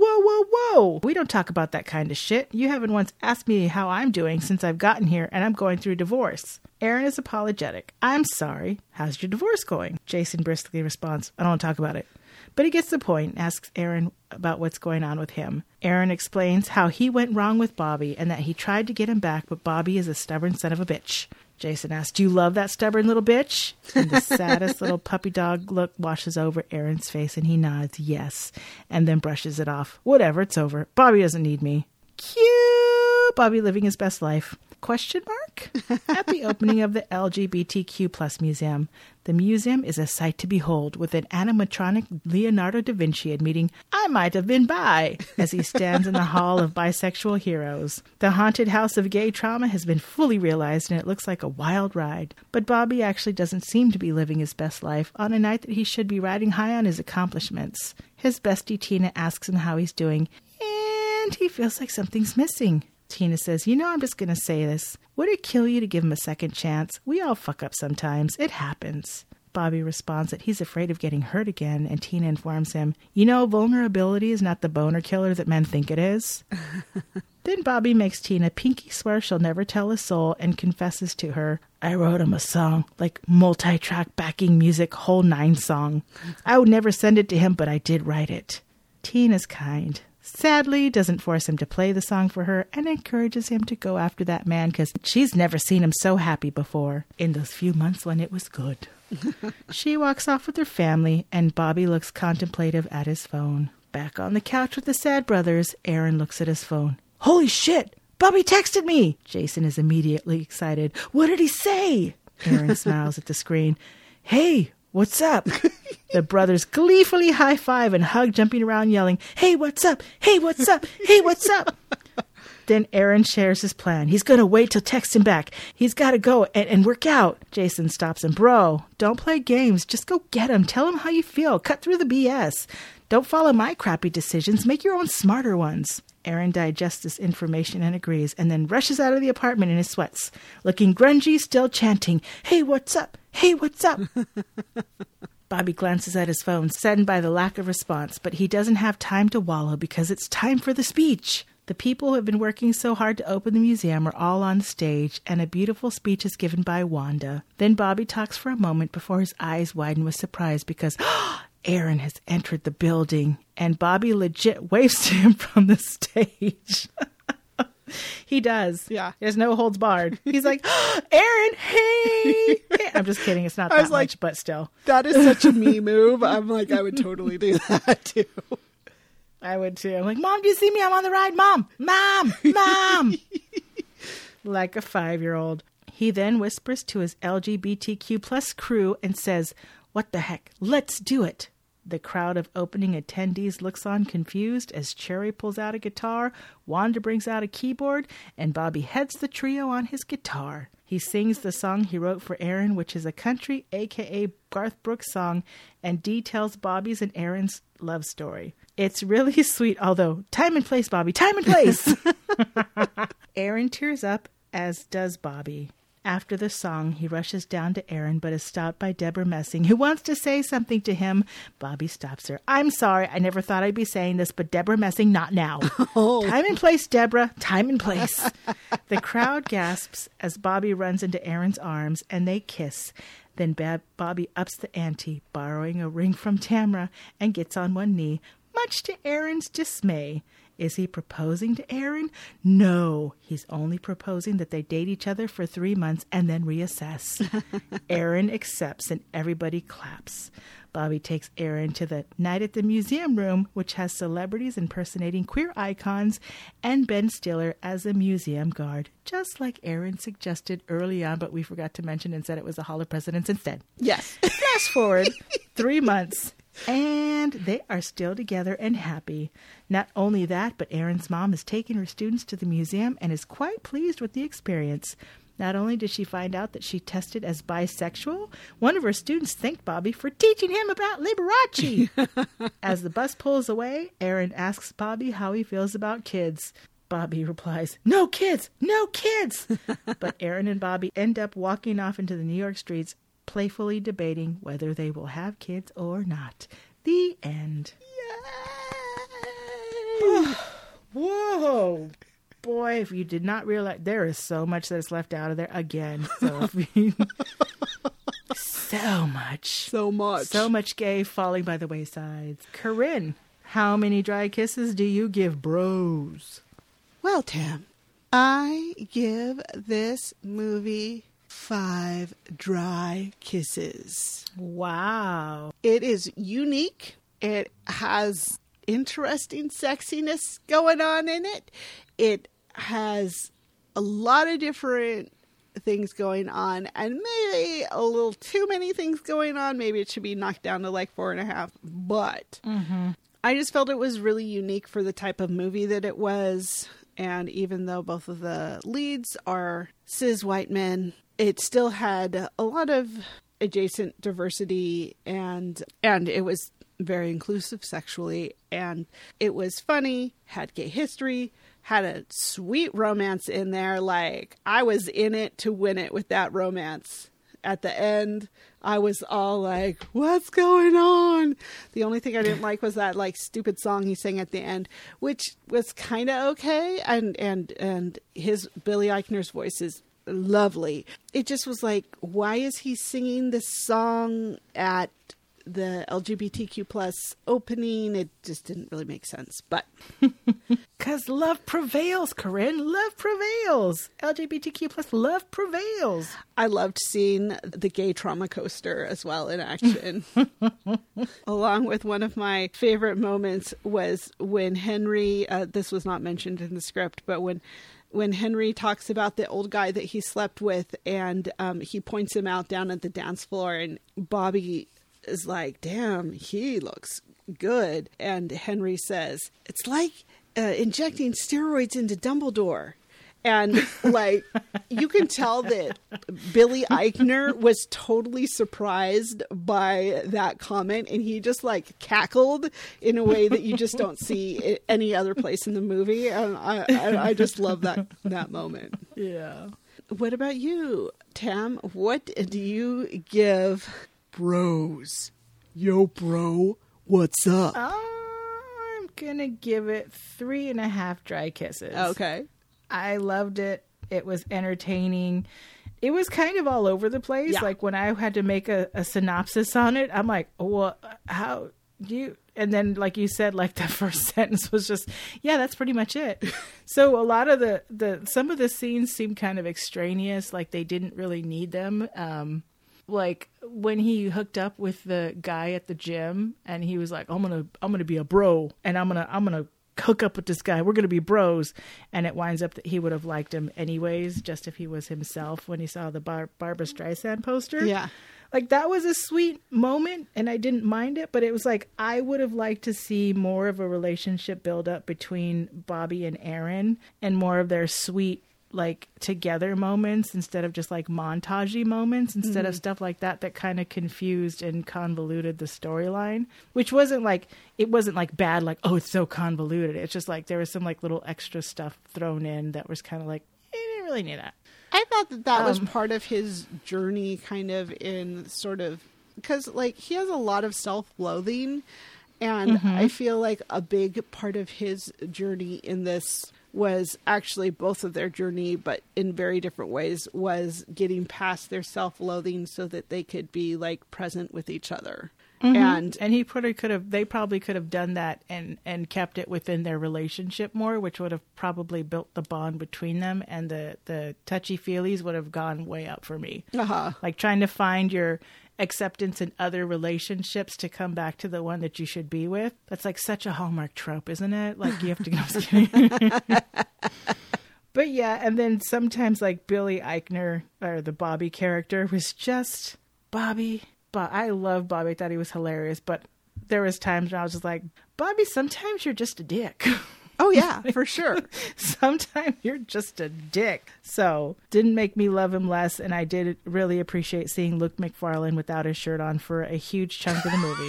Whoa. We don't talk about that kind of shit. You haven't once asked me how I'm doing since I've gotten here, and I'm going through a divorce. Aaron is apologetic. I'm sorry. How's your divorce going? Jason briskly responds, I don't want to talk about it. But he gets the point and asks Aaron about what's going on with him. Aaron explains how he went wrong with Bobby and that he tried to get him back, but Bobby is a stubborn son of a bitch. Jason asks, do you love that stubborn little bitch? And the saddest little puppy dog look washes over Aaron's face, and he nods yes, and then brushes it off. Whatever, it's over. Bobby doesn't need me. Cute! Bobby living his best life. Question mark? At the opening of the LGBTQ plus museum. The museum is a sight to behold, with an animatronic Leonardo da Vinci admitting, I might have been bi, as he stands in the hall of bisexual heroes. The haunted house of gay trauma has been fully realized, and it looks like a wild ride. But Bobby actually doesn't seem to be living his best life on a night that he should be riding high on his accomplishments. His bestie Tina asks him how he's doing, and he feels like something's missing. Tina says, I'm just going to say this. Would it kill you to give him a second chance? We all fuck up sometimes. It happens. Bobby responds that he's afraid of getting hurt again, and Tina informs him, vulnerability is not the boner killer that men think it is. Then Bobby makes Tina pinky swear she'll never tell a soul and confesses to her, I wrote him a song, like multi-track backing music, whole 9 song. I would never send it to him, but I did write it. Tina's kind. Sadly, doesn't force him to play the song for her and encourages him to go after that man because she's never seen him so happy before in those few months when it was good. She walks off with her family and Bobby looks contemplative at his phone. Back on the couch with the sad brothers, Aaron looks at his phone. Holy shit! Bobby texted me! Jason is immediately excited. What did he say? Aaron smiles at the screen. Hey! What's up? The brothers gleefully high-five and hug, jumping around yelling, Hey, what's up? Hey, what's up? Hey, what's up? Then Aaron shares his plan. He's going to wait till text him back. He's got to go and work out. Jason stops him. Bro, don't play games. Just go get him. Tell him how you feel. Cut through the BS. Don't follow my crappy decisions. Make your own smarter ones. Aaron digests this information and agrees, and then rushes out of the apartment in his sweats, looking grungy, still chanting, Hey, what's up? Hey, what's up? Bobby glances at his phone, saddened by the lack of response, but he doesn't have time to wallow because it's time for the speech. The people who have been working so hard to open the museum are all on stage, and a beautiful speech is given by Wanda. Then Bobby talks for a moment before his eyes widen with surprise because Aaron has entered the building, and Bobby legit waves to him from the stage. He does. Yeah. There's no holds barred. He's like, Aaron, hey! I'm just kidding. It's not that much, but still. That is such a me move. I'm like, I would totally do that too. I would too. I'm like, Mom, do you see me? I'm on the ride. Mom! Like a 5-year-old. He then whispers to his LGBTQ plus crew and says, What the heck? Let's do it. The crowd of opening attendees looks on confused as Cherry pulls out a guitar, Wanda brings out a keyboard, and Bobby heads the trio on his guitar. He sings the song he wrote for Aaron, which is a country, a.k.a. Garth Brooks song, and details Bobby's and Aaron's love story. It's really sweet, although, time and place, Bobby, time and place! Aaron tears up, as does Bobby. After the song, he rushes down to Aaron, but is stopped by Deborah Messing, who wants to say something to him. Bobby stops her. I'm sorry, I never thought I'd be saying this, but Deborah Messing, not now. Oh. Time and place, Deborah. Time and place. The crowd gasps as Bobby runs into Aaron's arms, and they kiss. Then Bobby ups the ante, borrowing a ring from Tamra, and gets on one knee, much to Aaron's dismay. Is he proposing to Aaron? No, he's only proposing that they date each other for 3 months and then reassess. Aaron accepts and everybody claps. Bobby takes Aaron to the Night at the Museum room, which has celebrities impersonating queer icons and Ben Stiller as a museum guard, just like Aaron suggested early on, but we forgot to mention and said it was the Hall of Presidents instead. Yes. Fast forward 3 months. And they are still together and happy. Not only that, but Aaron's mom has taken her students to the museum and is quite pleased with the experience. Not only did she find out that she tested as bisexual, one of her students thanked Bobby for teaching him about Liberace. As the bus pulls away, Aaron asks Bobby how he feels about kids. Bobby replies, No kids! No kids! But Aaron and Bobby end up walking off into the New York streets, playfully debating whether they will have kids or not. The end. Yay! Whoa! Boy, if you did not realize, there is so much that is left out of there again. So if we... So much. So much. So much gay falling by the wayside. Corinne, how many dry kisses do you give bros? Well, Tam, I give this movie 5 dry kisses. Wow. It is unique. It has interesting sexiness going on in it. It has a lot of different things going on, and maybe a little too many things going on. Maybe it should be knocked down to like 4.5. But I just felt it was really unique for the type of movie that it was. And even though both of the leads are cis white men, it still had a lot of adjacent diversity, and it was very inclusive sexually, and it was funny, had gay history, had a sweet romance in there. Like, I was in it to win it with that romance. At the end, I was all like, what's going on? The only thing I didn't like was that like stupid song he sang at the end, which was kind of okay. And his Billy Eichner's voice is lovely. It just was like, why is he singing this song at the LGBTQ plus opening? It just didn't really make sense, but because love prevails, Corinne. Love prevails. LGBTQ plus love prevails. I loved seeing the gay trauma coaster as well in action. Along with one of my favorite moments was when Henry, this was not mentioned in the script, but when Henry talks about the old guy that he slept with, and he points him out down at the dance floor, and Bobby is like, damn, he looks good. And Henry says, it's like injecting steroids into Dumbledore. And like, you can tell that Billy Eichner was totally surprised by that comment, and he just like cackled in a way that you just don't see any other place in the movie. And I just love that moment. Yeah. What about you, Tam? What do you give bros? Yo, bro, what's up? I'm gonna give it 3.5 dry kisses. Okay. I loved it. It was entertaining. It was kind of all over the place. Yeah. Like when I had to make a synopsis on it, I'm like, well, how do you... And then, like you said, like the first sentence was just, yeah, that's pretty much it. So a lot of some of the scenes seemed kind of extraneous, like they didn't really need them. Like when he hooked up with the guy at the gym, and he was like, I'm gonna be a bro, and I'm gonna hook up with this guy. We're gonna be bros, and it winds up that he would have liked him anyways, just if he was himself. When he saw the Barbra Streisand poster, yeah. Like, that was a sweet moment, and I didn't mind it, but it was like, I would have liked to see more of a relationship build up between Bobby and Aaron, and more of their sweet, like, together moments, instead of just, like, montagey moments, instead of stuff like that kind of confused and convoluted the storyline, which wasn't, like, bad, like, oh, it's so convoluted. It's just, like, there was some, like, little extra stuff thrown in that was kind of like, you didn't really need that. I thought that was part of his journey, kind of in sort of, because like he has a lot of self-loathing, and I feel like a big part of his journey in this was actually both of their journey, but in very different ways, was getting past their self-loathing so that they could be like present with each other. And they probably could have done that and kept it within their relationship more, which would have probably built the bond between them, and the touchy-feelies would have gone way up for me. Like trying to find your acceptance in other relationships to come back to the one that you should be with. That's like such a Hallmark trope, isn't it? Like you have to go. But yeah, and then sometimes like Billy Eichner, or the Bobby character, was just Bobby. But I love Bobby. I thought he was hilarious. But there was times when I was just like, Bobby, sometimes you're just a dick. Oh, yeah, for sure. Sometimes you're just a dick. So didn't make me love him less. And I did really appreciate seeing Luke McFarlane without his shirt on for a huge chunk of the movie.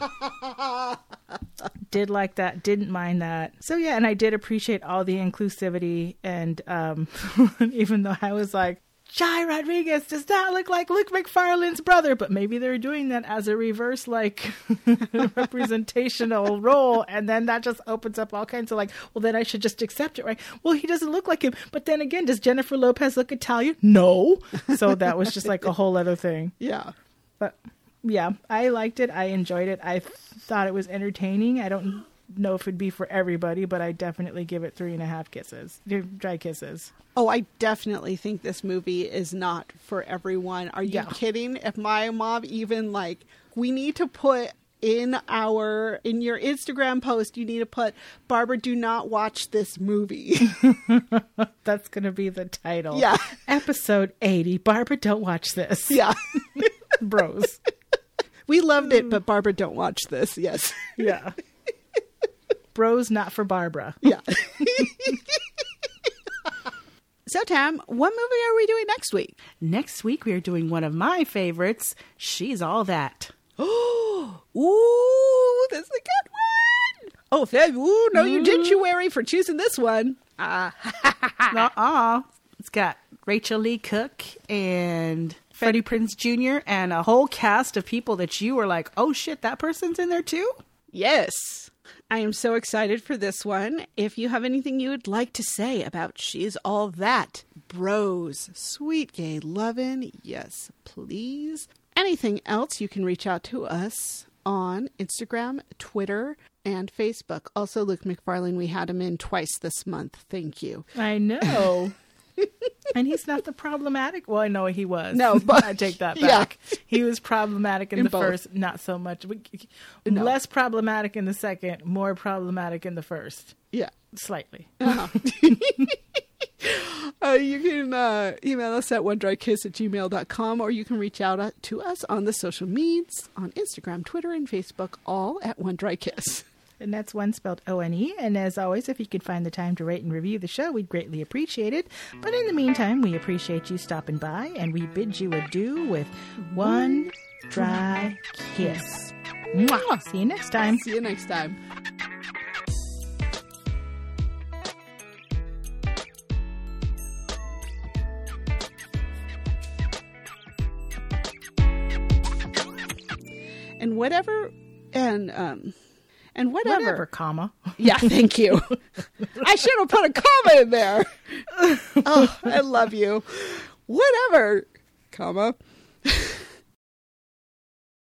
So did like that. Didn't mind that. So yeah, and I did appreciate all the inclusivity. And even though I was like, Jai Rodriguez does not look like Luke McFarlane's brother, but maybe they're doing that as a reverse, like, representational role, and then that just opens up all kinds of, like, well, then I should just accept it, right? Well, he doesn't look like him, but then again, does Jennifer Lopez look Italian? No. So that was just, like, a whole other thing. Yeah. But, yeah, I liked it. I enjoyed it. I thought it was entertaining. I don't know if it'd be for everybody, but I definitely give it 3.5 kisses. Dry kisses. Oh, I definitely think this movie is not for everyone. Are you kidding? If my mom even, like, we need to put in your Instagram post, you need to put, Barbara, do not watch this movie. That's going to be the title. Yeah. Episode 80. Barbara, don't watch this. Yeah. Bros. We loved it, but Barbara, don't watch this. Yes. Yeah. Bros, not for Barbara. Yeah. So, Tam, what movie are we doing next week? Next week, we are doing one of my favorites, She's All That. Oh, ooh, that's a good one. Oh, ooh, no, you did, Chuary, for choosing this one. It's got Rachel Lee Cook and Freddie Prinze Jr. and a whole cast of people that you were like, oh shit, that person's in there too? Yes. I am so excited for this one. If you have anything you would like to say about She's All That, bros, sweet gay lovin', yes, please. Anything else, you can reach out to us on Instagram, Twitter, and Facebook. Also, Luke McFarlane, we had him in twice this month. Thank you. I know. And he's not the problematic. Well, I know he was. No, but I take that back. Yeah. He was problematic in the both. first, not so much. No. Less problematic in the second, more problematic in the first. Yeah. Slightly. Uh-huh. You can email us at onedrykiss@gmail.com, or you can reach out to us on the social medias, on Instagram, Twitter, and Facebook, all at One Dry Kiss. And that's one spelled O-N-E. And as always, if you could find the time to rate and review the show, we'd greatly appreciate it. But in the meantime, we appreciate you stopping by, and we bid you adieu with one dry kiss. Mwah. See you next time. See you next time. And whatever, Whatever, comma. Yeah, thank you. I should have put a comma in there. Oh, I love you. Whatever, comma.